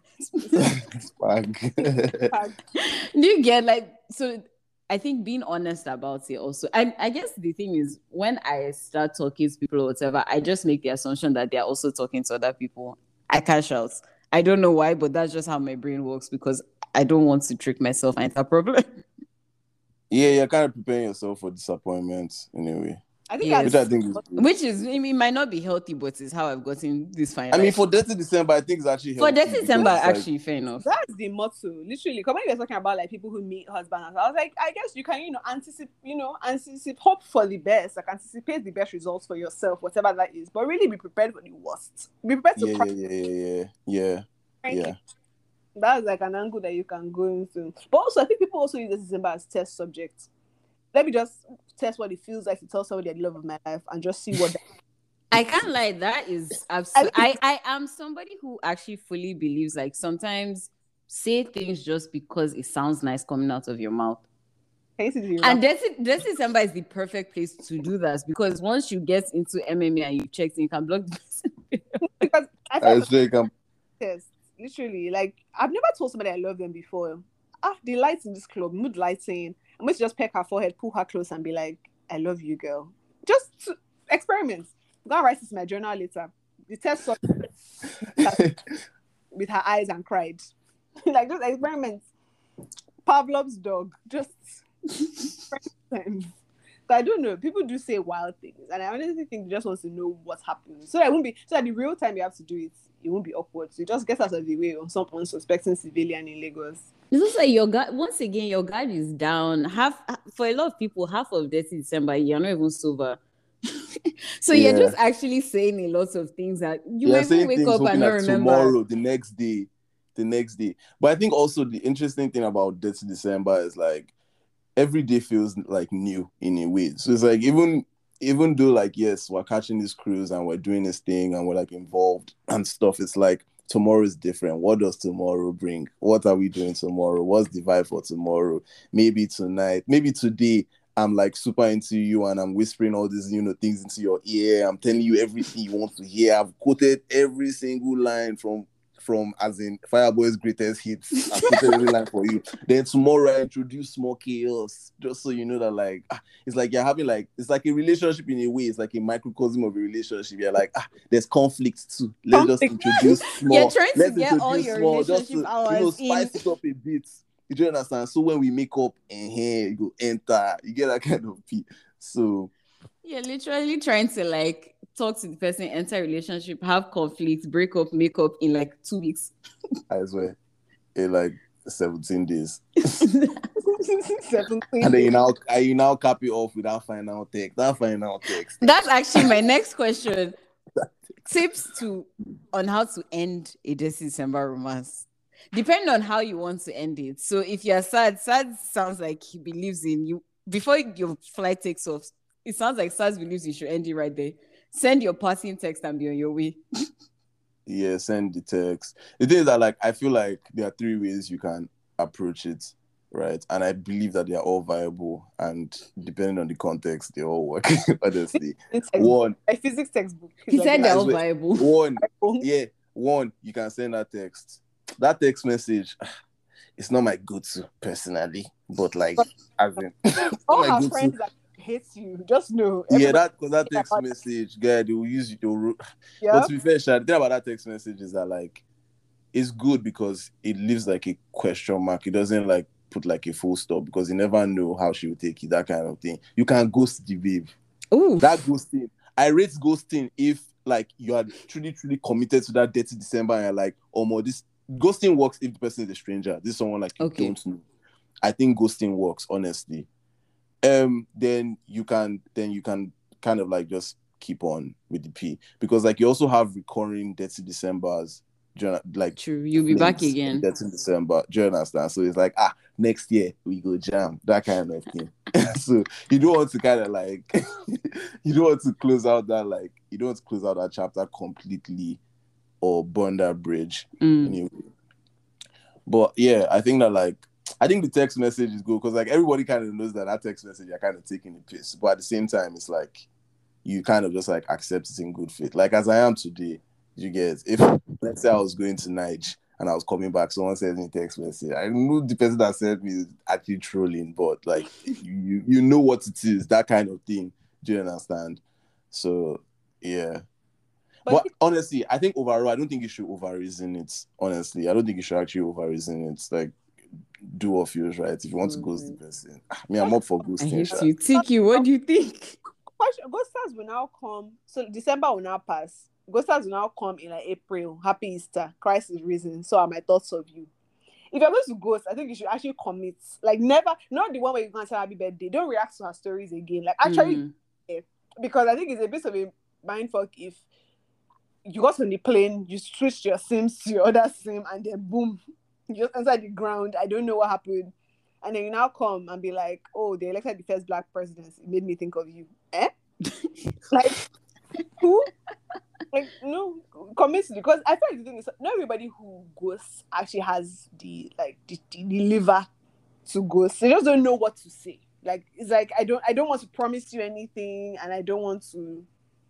spag. spag. Do you get like so? I think being honest about it also. And I guess the thing is, when I start talking to people or whatever, I just make the assumption that they're also talking to other people. I cash out. I don't know why, but that's just how my brain works because I don't want to trick myself and it's a problem. Yeah, you're kind of preparing yourself for disappointment in a way. I think Yes. which that's I think is good. Which is, I mean, it might not be healthy, but it's how I've gotten this fine. I mean, Like, for Dirty December, I think it's actually for healthy. Dirty because December, it's like- actually, fair enough. that's the motto. Literally, because when you were talking about like people who meet husband, I was like, I guess you can, you know, anticipate, you know, anticipate, hope for the best, like anticipate the best results for yourself, whatever that is. But really, be prepared for the worst. Be prepared to yeah, cry. yeah, yeah, yeah, yeah, yeah, yeah. That's like an angle that you can go into. But also, I think people also use this December as test subject. Let me just test what it feels like to tell somebody the love of my life and just see what. I can't lie. That is absolutely. I, I am somebody who actually fully believes like sometimes say things just because it sounds nice coming out of your mouth. And Dirty December is the perfect place to do that because once you get into M M A and you check, you can block the person. Because I I felt say, can test literally like I've never told somebody I love them before. Ah, the lights in this club, mood lighting. I'm going to just peck her forehead, pull her close, and be like, "I love you, girl." Just to experiment. I'm gonna write this in my journal later. The test with her eyes and cried. Like just experiments. Pavlov's dog. Just experiment. So I don't know. People do say wild things, and I honestly think they just want to know what's happening. So that it won't be. So at the real time you have to do it, it won't be awkward. So you just get out of the way on some unsuspecting civilian in Lagos. It's just like your guard. Once again, your guard is down. Half for a lot of people, half of Dirty December, you're not even sober. So Yeah. you're just actually saying a lot of things that you You're might even saying wake things up hoping and not that remember. tomorrow, the next day, the next day. But I think also the interesting thing about Dirty December is like every day feels like new in a way. So it's like even even though like yes, we're catching this cruise and we're doing this thing and we're like involved and stuff, it's like tomorrow is different. What does tomorrow bring? What are we doing tomorrow? What's the vibe for tomorrow? Maybe tonight, maybe today I'm like super into you and I'm whispering all these, you know, things into your ear. I'm telling you everything you want to hear. I've quoted every single line from from as in Fireboy's greatest hits. I've quoted every line for you. Then tomorrow I introduce more chaos, just so you know that like ah, it's like you're having like it's like a relationship in a way. It's like a microcosm of a relationship. You're like ah, there's conflict too. Let's just introduce more. You're trying to Let's get all introduce your more, just relationship to, hours you know, in. spice it up a bit. You do understand? So when we make up and here you go enter, you get that kind of feel. So You're literally trying to like talk to the person, enter a relationship, have conflict, break up, make up in like two weeks. I swear, in like seventeen days. seventeen And then you now you now cap it off with that final text. That final text. That's actually my next question. Tips to on how to end a Dirty December romance. Depending on how you want to end it. So if you're sad, sad sounds like he believes in you. Before your flight takes off, it sounds like Sad believes you should end it right there. Send your passing text and be on your way. Yeah, send the text. The thing is that like I feel like there are three ways you can approach it, right? And I believe that they are all viable, and depending on the context, they all work. Honestly, one a physics textbook. He Like, said they're all That's viable. one, yeah, one you can send that text. That text message, it's not my go-to personally, but like as in, it's all not my her go-to. friends that hate you, just know. Yeah, everybody- that because that text message, guy, they will use it. They will, yeah. But to be fair, Sha, the thing about that text message is that like it's good because it leaves like a question mark. It doesn't like put like a full stop because you never know how she will take it. That kind of thing. You can ghost the babe. Ooh. That ghosting, I rate ghosting if like you are truly, truly committed to that Dirty December and you're like, oh more this ghosting works if the person is a stranger. This is someone like you Okay. don't know. I think ghosting works, honestly. Um, then you can then you can kind of like just keep on with the P because like you also have recurring Dirty Decembers. Do you know, like True, you'll be back flames again. in Dirty December. Do you understand? So it's like ah, next year we go jam, that kind of thing. So you don't want to kind of like you don't want to close out that like you don't want to close out that chapter completely or burn that bridge. Mm. Anyway. But yeah, I think that like I think the text message is good because like everybody kind of knows that that text message you're kind of taking the piss, but at the same time it's like you kind of just like accept it in good faith. Like as I am today, you get if let's say I was going to Niger and I was coming back, someone sends me a text message. I know the person that sent me is actually trolling, but like you you know what it is, that kind of thing. Do you understand? So yeah. But, but honestly, I think overall, I don't think you should over reason it. Honestly, I don't think you should actually over reason it. Like, do what feels right. If you want to ghost the person, I mean, I'm up for ghosting. I hate you. Tiki, what do you think? question, Ghosters will now come. So December will now pass. Ghosters will now come in like April. Happy Easter. Christ is risen. So are my thoughts of you. If you're going to ghost, I think you should actually commit. Like never, not the one where you can say happy birthday. Don't react to her stories again. Like actually, Mm. eh, because I think it's a bit of a mindfuck if you got on the plane, you switched your sims to your other sim, and then boom, you just inside the ground. I don't know what happened. And then you now come and be like, oh, they elected the first black president. It made me think of you. Eh? Like, who? Like, no, commit to, because I feel like the thing is, not everybody who ghosts actually has the, like, the, the, the liver to ghost. They just don't know what to say. Like, it's like, I don't, I don't want to promise you anything, and I don't want to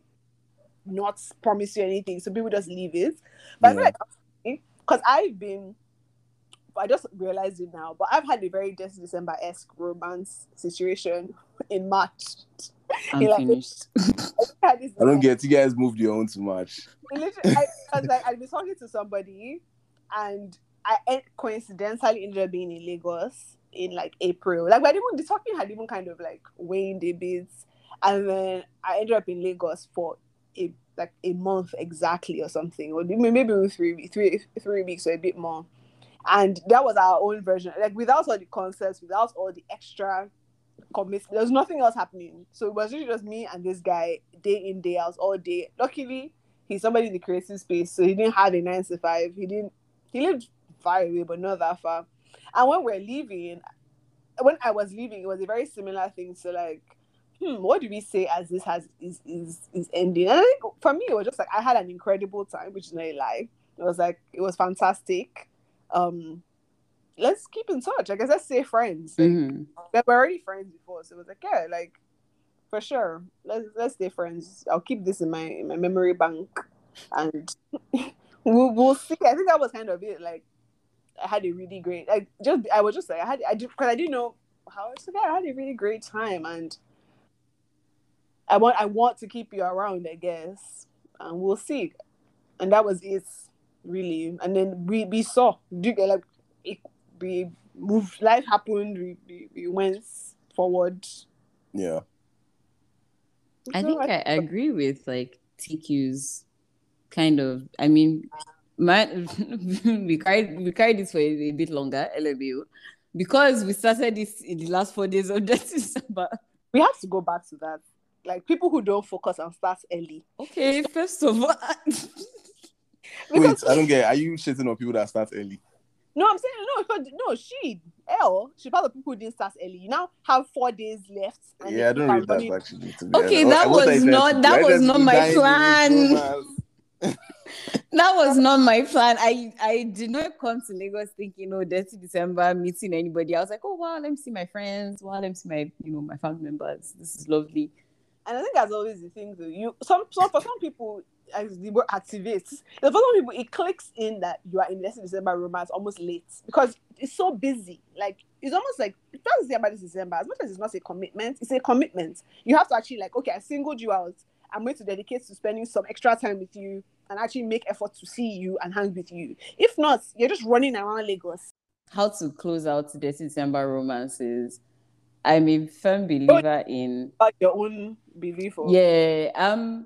not promise you anything. So people just leave it. But Yeah. I feel like, because I've been, I just realized it now, but I've had a very Desi December-esque romance situation in March. I'm like, finished. I, had this I don't get you guys moved your own too much. literally, I, I was like, I'd be talking to somebody, and I en- coincidentally ended up being in Lagos in like April. Like, but even the talking had even kind of like waned a bit, and then I ended up in Lagos for a like a month exactly or something, or maybe three three three weeks or a bit more. And that was our own version, like without all the concerts, without all the extra commitment. There was nothing else happening. So it was really just me and this guy, day in, day out, all day. Luckily, he's somebody in the creative space, so he didn't have a nine to five. He didn't. He lived far away, but not that far. And when we're leaving, when I was leaving, it was a very similar thing. So like, hmm, what do we say as this has is is is ending? And I think for me, it was just like I had an incredible time, which is not a lie. It was like it was fantastic. Um, let's keep in touch. I guess let's stay friends. Like, Mhm. we were already friends before, so it was like, yeah, like for sure. Let's let's stay friends. I'll keep this in my in my memory bank, and we'll we'll see. I think that was kind of it. Like, I had a really great. Like, just I was just like I had I did because I didn't know how it's. Okay, I had a really great time, and I want I want to keep you around, I guess, and we'll see. And that was it, really. And then we we saw, do you get like it, we moved. Life happened. We, we we went forward. Yeah. I So think I agree with like T Q's kind of. I mean, my we carried we carried this for a, a bit longer, L M U, because we started this in the last four days of December. we have to go back to that. Like people who don't focus and start early. Okay, first of all, Wait, I don't get. Are you shitting on people that start early? No, I'm saying no, but no, she L, she part of people who didn't start early. You now have four days left. And Yeah, I they don't keep read that running. actually. To be okay, honest. that What are you was trying to not do? that Are you was trying not to my die in this plan. romance? That was not my plan. I I did not come to Lagos thinking, oh, Dirty December, meeting anybody. I was like, oh wow, let me see my friends. Wow, let me see my you know my family members. This is lovely. And I think that's always the thing though. You some some for some people as the word activates. For some people it clicks in that you are in the December romance almost late because it's so busy. Like it's almost like it's not to say about this December, as much as it's not a commitment, it's a commitment. You have to actually like, okay, I singled you out. I'm going to dedicate to spending some extra time with you and actually make effort to see you and hang with you. If not, you're just running around Lagos. How to close out Dirty December romances. I'm a firm believer in About your own belief or yeah. Um,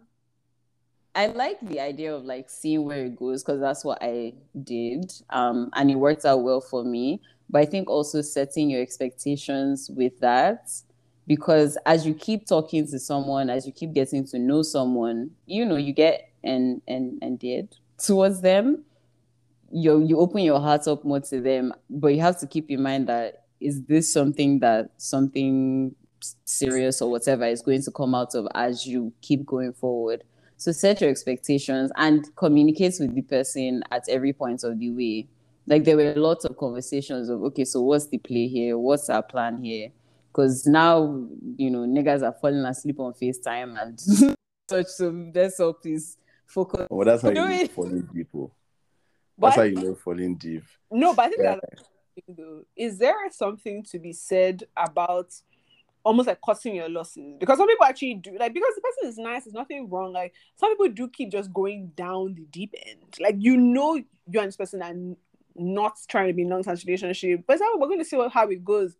I like the idea of like seeing where it goes because that's what I did. Um, and it worked out well for me. But I think also setting your expectations with that, because as you keep talking to someone, as you keep getting to know someone, you know, you get and and endeared towards them. You you open your heart up more to them, but you have to keep in mind that is this something that something serious or whatever is going to come out of as you keep going forward. So set your expectations and communicate with the person at every point of the way. Like there were lots of conversations of, okay, so what's the play here? What's our plan here? Because now, you know, niggas are falling asleep on FaceTime and such. So that's all, please focus. Well, that's how you Do know it. falling people. But That's I how you know falling deep. No, but I think Yeah. that though, is there something to be said about almost like cutting your losses? Because some people actually do, like, because the person is nice, there's nothing wrong. Like some people do keep just going down the deep end. Like you know, you and this person are not trying to be in a long-term relationship, but it's like, we're going to see what, how it goes.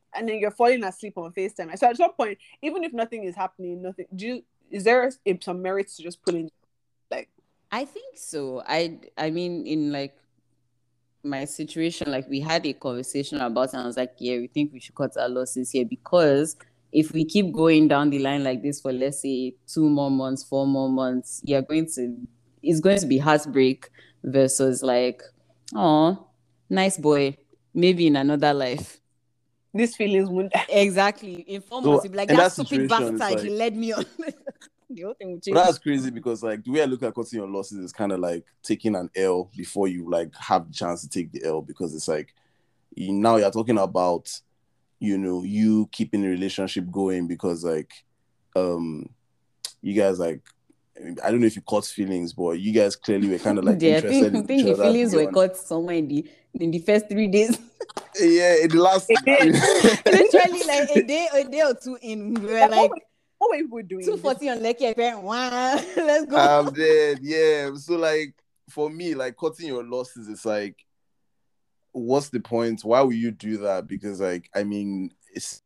and then you're falling asleep on FaceTime. So at some point, even if nothing is happening, nothing. Do you, is there some merits to just pulling? Like, I think so. I I mean, in like my situation, like we had a conversation about it, and I was like, yeah, we think we should cut our losses here, because if we keep going down the line like this for, let's say, two more months, four more months, you're going to, it's going to be heartbreak versus like, oh, nice boy, maybe in another life. These feelings won't. Exactly. In four So, months, you'll be like, in that that stupid situation, it's bastard, like- he led me on. The whole thing will change. But that's crazy, because like the way I look at cutting your losses is kind of like taking an L before you like have the chance to take the L, because it's like you, now you're talking about, you know, you keeping the relationship going because like um you guys like, I don't know if you caught feelings, but you guys clearly were kind of like Yeah, I interested think, I in think each the other. feelings were beyond- caught somewhere in the in the first three days. Yeah, in the last Literally, like a day, a day or two in, we were Like, like what, what were people doing? two forty on Lekki. Wow, let's go. I'm dead. Yeah. So like for me, like cutting your losses, it's like, what's the point? Why will you do that? Because like, I mean, it's,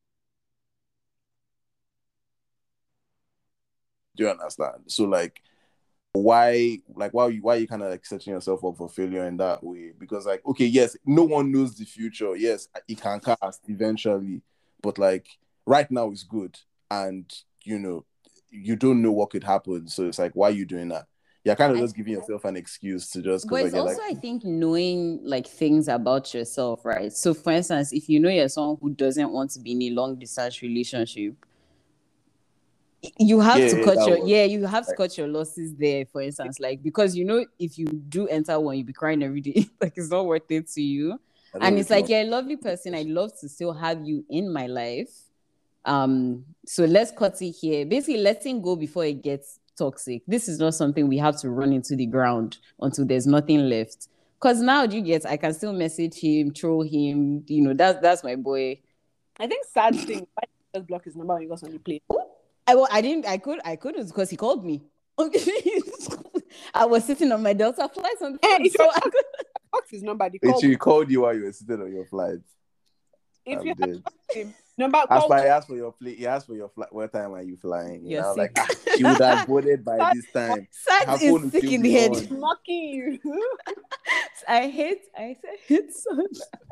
do you understand? So like, why, like, why are you, why are you kind of like setting yourself up for failure in that way? Because like, okay, yes, no one knows the future. Yes, it can cast eventually, but like right now is good, and you know, you don't know what could happen. So it's like, why are you doing that? You're kind of I- just giving yourself an excuse to just. But Like, it's you're also, like, I think, knowing like things about yourself, right? So, for instance, if you know you're someone who doesn't want to be in a long distance relationship, you have Yeah, to yeah, cut that your was- yeah, you have to like- cut your losses there. For instance, like because you know if you do enter one, you'll be crying every day. Like it's not worth it to you. I don't And really it's like know. you're a lovely person. I'd love to still have you in my life. Um, so let's cut it here. Basically, letting go before it gets toxic. This is not something we have to run into the ground until there's nothing left. Because now you get, I can still message him, troll him. You know, that's that's my boy. I think sad thing. Why did you just block his number when he got on the plane? I well, I didn't, I could, I couldn't because he called me. I was sitting on my Delta flight on the Eh, phone, if so you I could. blocked his number, the Wait, call. he called you while you were sitting on your flight. If I'm you dead. had blocked him, number As call. for he asked for your flight, he asked for your flight. What time are you flying? You You're know, like sick. ah, she would have boarded by this time. Her Science phone is will sick still in be the head. on. Mocking you. I hate, I hate so.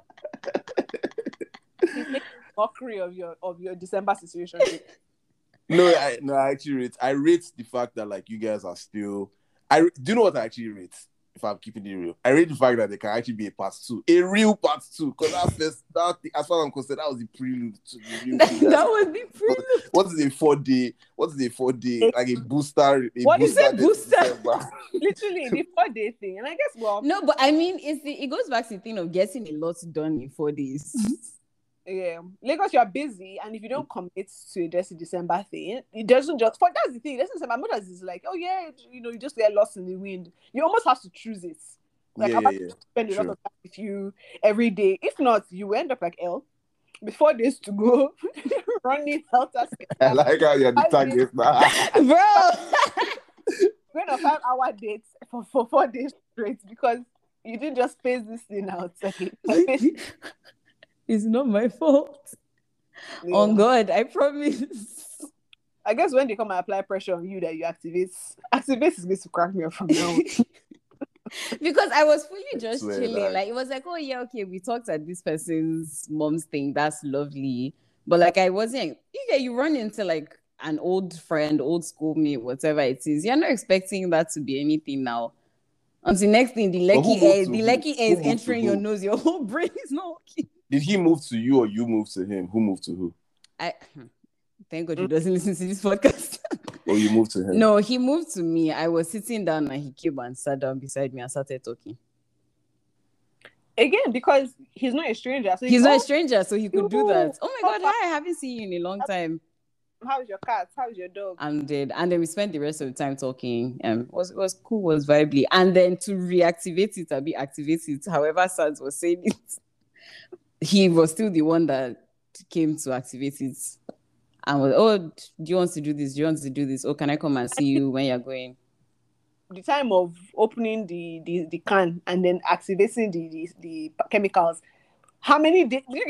He's making mockery of your of your December situation. No, I no, I actually rate. I rate the fact that like you guys are still. I do you know what I actually rate. If I'm keeping it real, I rate the fact that there can actually be a part two, a real part two. Because that first, that as far as I'm concerned, that was the prelude to the real. That, thing. that was the prelude. What is a four day? What is a four day? Like a booster. A What is booster a day to booster? December. Literally the four day thing. And I guess well, No, but I mean, it's the it goes back to the thing of getting a lot done in four days. yeah, Lagos, you're busy, and if you don't commit to just a December thing, it doesn't just. For that's the thing. It doesn't. My mother is like, oh yeah, you know, you just get lost in the wind. You almost have to choose it. Like, Yeah, I'm yeah, about yeah. to spend a lot True. of time with you every day. If not, you end up like L. Before days to go, running helter I like how you're the Five target now. Bro. going on five hour dates for, for four days straight because you didn't just space this thing out. It's not my fault. Yeah. On God, I promise. I guess when they come and apply pressure on you that you activate, activate is going to crack me up from now on. Because I was fully just Swear chilling. that. Like it was like, oh yeah, okay, we talked at this person's mom's thing. That's lovely. But like I wasn't, yeah, you run into like an old friend, old schoolmate, whatever it is. You're not expecting that to be anything now. Until next thing, the But who lecky moved air, to the who? lecky air Who is moved to entering your who? nose. Your whole brain is not okay. Did he move to you or you moved to him? Who moved to who? I thank God he doesn't listen to this podcast. Or you moved to him? No, he moved to me. I was sitting down and he came and sat down beside me and started talking. Again, because he's not a stranger. So He's you not know, a stranger, so he could do you- that. Oh my God, hi, I haven't seen you in a long time. how's your cat? How's your dog? And then, and then we spent the rest of the time talking. Um, it was it was cool, was vibely. And then to reactivate it, or be activate it, however Sans was saying it, he was still the one that came to activate it. And was, oh, do you want to do this? Do you want to do this? Oh, can I come and see you when you're going? The time of opening the, the, the can and then activating the, the, the chemicals. How many days? You get like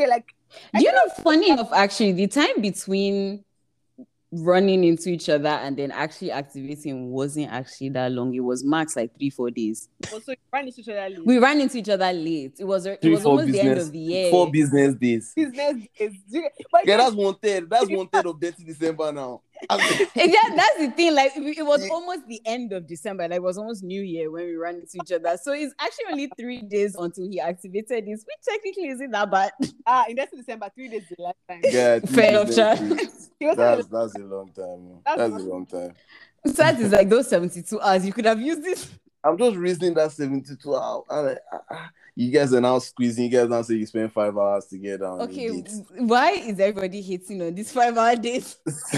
Do you know, funny enough, actually, the time between running into each other and then actually activating wasn't actually that long. It was max like three, four days. Oh, so you ran into each other late. We ran into each other late. It was it Three, was four almost business, the end of the year. Four business days. Business days. Do you- But Yeah, again, that's one third. That's one third of Dirty December now. And yeah, that's the thing. Like it it was almost the end of December. Like it was almost New Year when we ran into each other. So it's actually only three days until he activated this, which technically isn't that bad. ah, in that December, three days is the last time. Yeah, three Fair enough, business Sha. days. He was That's that's a long time. That's That's, not- a long time. So that is like those seventy-two hours. You could have used this. I'm just reasoning that seventy-two hours. I'm like, ah, ah. You guys are now squeezing. You guys now say you spend five hours together on Okay, a date. why is everybody hating on these five hour days?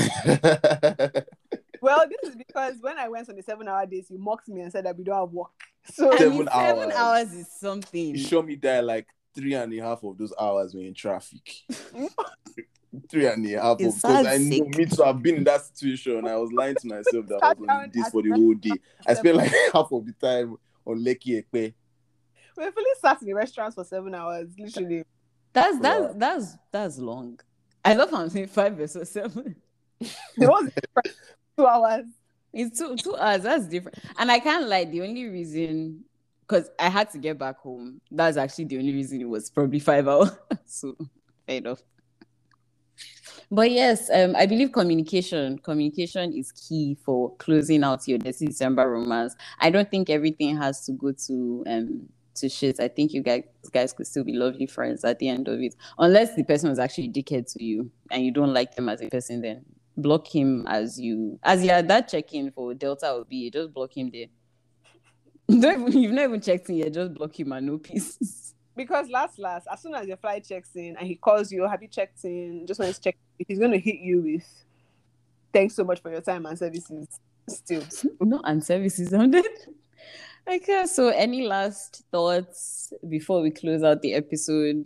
Well, this is because when I went on the seven hour days, you mocked me and said that we don't have work. So I Seven mean, seven hours. hours is something. You show me that like three and a half of those hours were in traffic. Three and a half It of because I sounds know sick. me too. I've been in that situation. I was lying to myself that I was on this for the At- whole day. I spent like half of the time on Lekki Ekpe. we fully sat in the restaurants for seven hours, literally. That's that's Wow. that's that's long. I love how I'm saying five versus seven. It was two hours. It's two two hours. That's different. And I can't lie. The only reason, because I had to get back home. That's actually the only reason. It was probably five hours. So fair enough. But yes, um, I believe communication. Communication is key for closing out your Dirty December romance. I don't think everything has to go to um to shit. I think you guys guys could still be lovely friends at the end of it, unless the person was actually a dickhead to you and you don't like them as a person. Then block him as you as yeah that check-in for Delta will be. Just block him there. Don't even, you've not even checked in yet. Just block him and no peace. Because last, last, as soon as your flight checks in and he calls you, have you checked in? Just want to check. He's going to hit you with, thanks so much for your time and services. Still. No, and services on it. Okay, so any last thoughts before we close out the episode?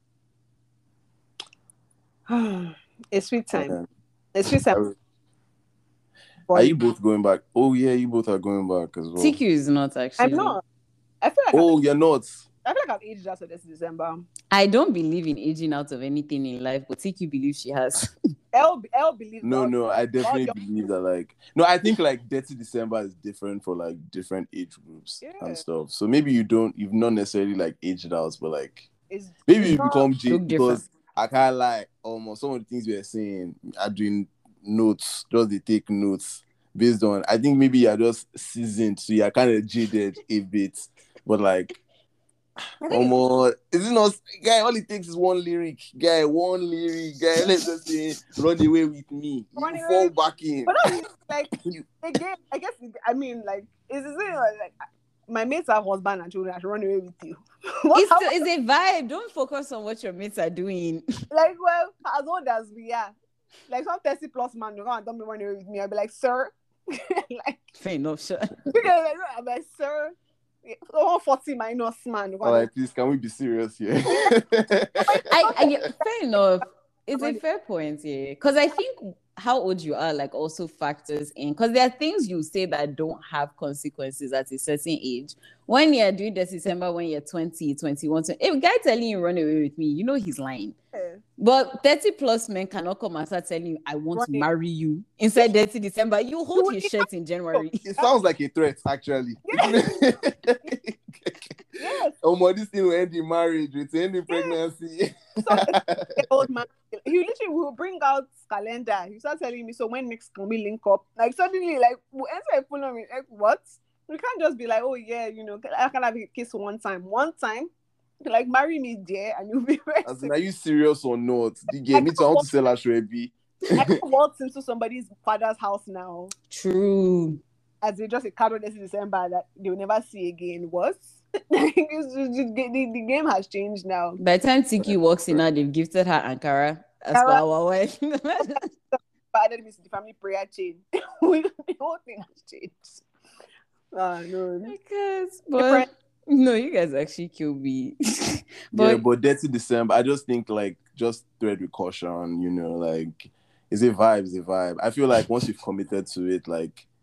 It's sweet time. Yeah. It's sweet time. Are you both going back? Oh yeah, you both are going back as well. T Q is not actually. I'm not. I feel like Oh, you're not. I feel like I've aged out of this December. I don't believe in aging out of anything in life, but T Q believes she has. L, L believes No, that. no, I definitely your- believe that. Like, no, I think like Dirty December is different for like different age groups Yeah. and stuff. So maybe you don't, you've not necessarily like aged out, but like It's, maybe it's you not- become Look jaded different. because I can't like almost some of the things we are saying are doing notes, just they take notes based on. I think maybe you're just seasoned, so you're kind of jaded a bit, but like. Almost, is it not, guy? All it takes is one lyric, guy. One lyric, guy. Let's just say, run away with me. Run You away. fall back in. But no, like You- again, I guess it- I mean like it's the same like my mates have husband and children. I should run away with you. What- It's, it's a vibe. Don't focus on what your mates are doing. like well, as old as we are, like some thirty plus man, you can't tell me run away with me. I'll be like, sir, like Fair enough, sure. because like, I'm like, sir, one forty minus man. you All can't- right, please, can we be serious here? I, I yeah, fair enough. It's a fair point, yeah. Because I think how old you are like also factors in. Because there are things you say that don't have consequences at a certain age. When you're doing this December, when you're twenty, twenty-one, twenty, if a guy telling you run away with me, you know he's lying. Yeah. But thirty plus men cannot come and start telling you, I want to Right. marry you inside thirty December. You hold his shirt in January. It sounds like a threat, actually. Yes. Oh my, this thing will end in marriage, it's end in pregnancy. Old man, he literally will bring out calendar. He start telling me, so when next can we link up? Like suddenly, like we enter a full on me, like what? We can't just be like, oh yeah, you know, I can have a kiss one time, one time, like marry me there, and you'll be ready. As in, are you serious or not? You get me to I want to sell Ashrebi. I can walk into somebody's father's house now, True. as they just a card this December that they will never see again. What? It's just- just- the, the game has changed now. By the time Tiki walks in now, they've gifted her Ankara as per Ankara. our wedding. But added me to the family prayer chain. the whole thing has changed. Ah, no. Because, Different. but no, you guys actually kill me. Yeah, but but Dirty December, I just think like just tread with caution, you know, like is a vibe, is a vibe. I feel like once you've committed to it, like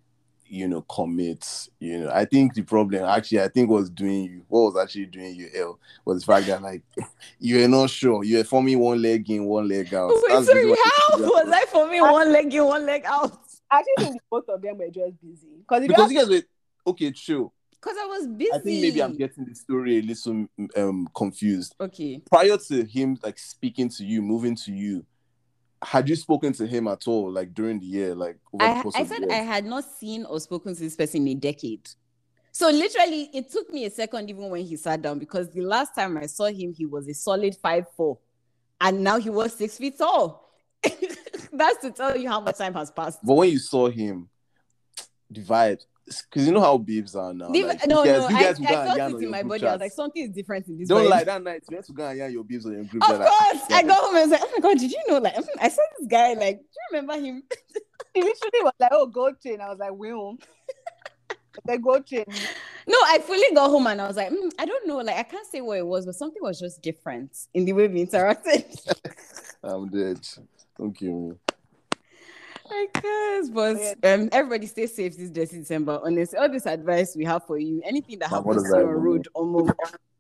you know, commit. You know, I think the problem actually, I think was doing you. What was actually doing you, L, was the fact that like you were not sure. You were forming one leg in, one leg out. Wait, That's the reason sorry, why how you- was I for me one leg in, one leg out? I actually think both of them were just busy. Because Because you guys were okay, chill. Because I was busy. I think maybe I'm getting the story a little um confused. Okay. Prior to him like speaking to you, moving to you, had you spoken to him at all, like during the year, like over the I, course I of the said year? I had not seen or spoken to this person in a decade. So literally, it took me a second even when he sat down, because the last time I saw him, he was a solid five four, and now he was six feet tall. That's to tell you how much time has passed. But when you saw him, the vibe, because you know how babes are now. The- like, no, you guys, no, you I, guys will go I and felt yarn it on in your my group body. I was chats. like, something is different in this. Don't vibe. lie, that night you went to go and yarn your babes on your group Of chat, like, course, yeah. I got home and was like, "Oh my god, did you know? Like, I saw this guy. Like, do you remember him?" he literally was like, oh, gold chain. I was like, Will. The gold chain. No, I fully got home and I was like, mm, I don't know. Like, I can't say what it was, but something was just different in the way we interacted. I'm dead. Don't kill me. I guess, but um, everybody stay safe this December. Honestly, all this advice we have for you, anything that Man, what happens does to you that on even road, almost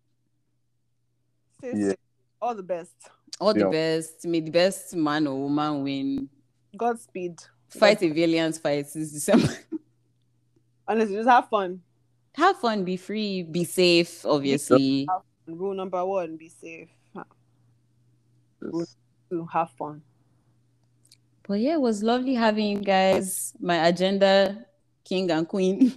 Stay Yeah. safe. All the best. all the Yeah. best. May the best man or woman win. Godspeed. Fight a valiant fight this December. Honestly, just have fun. Have fun, be free, be safe, obviously. Rule number one, be safe. Rule two, have fun. But yeah, it was lovely having you guys. My agenda, king and queen.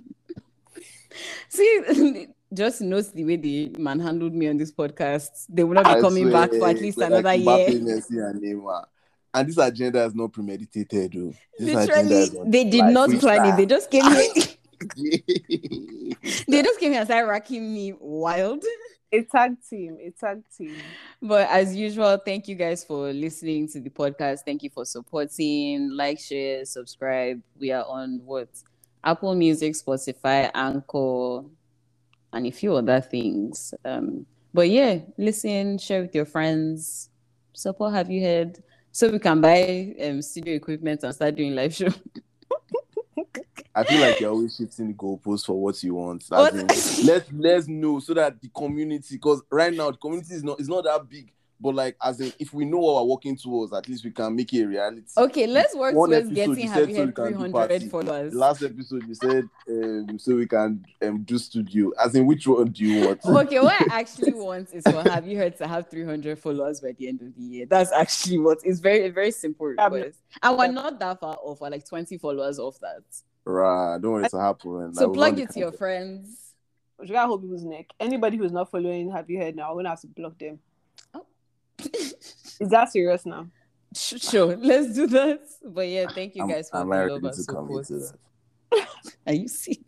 See, just note the way they manhandled me on this podcast. They will not be I coming swear, back for at least we're another like year. Mbappe, Messi, and Neymar. And this agenda is not premeditated, though. This agenda Literally, is on they did like not plan it. They freestyle. just came here. Yeah. They just came here and started racking me wild. A tag team. A tag team. But as usual, thank you guys for listening to the podcast. Thank you for supporting. Like, share, subscribe. We are on what? Apple Music, Spotify, Anchor, and a few other things. Um, but yeah, listen, share with your friends. Support Have You Heard? So we can buy um, studio equipment and start doing live show. I feel like you're always shifting the goalposts for what you want. As What? in, let's let's know so that the community, because right now the community is not is not that big. But like, as in, if we know what we're working towards, at least we can make it a reality. Okay, let's work One towards episode, getting you Have said You so we Heard can do three hundred party. followers. The last episode you said um, so we can um, do studio. As in, which one do you want? Okay, what I actually want is for Have You Heard to have three hundred followers by the end of the year. That's actually what it's very, very simple request. And we're not that far off. We're like twenty followers off that. Right, don't want it to happen. So Like, plug we'll it to your friends. We gotta hold people's neck. Anybody who's not following Have You Heard now, we're gonna have to block them. Oh. Is that serious now? Sure, let's do that. But yeah, thank you I'm, guys for I'm the ready love to and commit support. to that. Are you sick?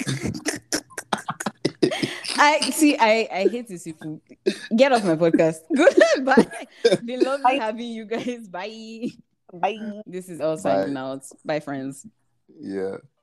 I see. I I hate this. People get off my podcast. Goodbye. Been lovely having you guys. Bye. Bye. This is all Bye. signing out. Bye, friends. Yeah.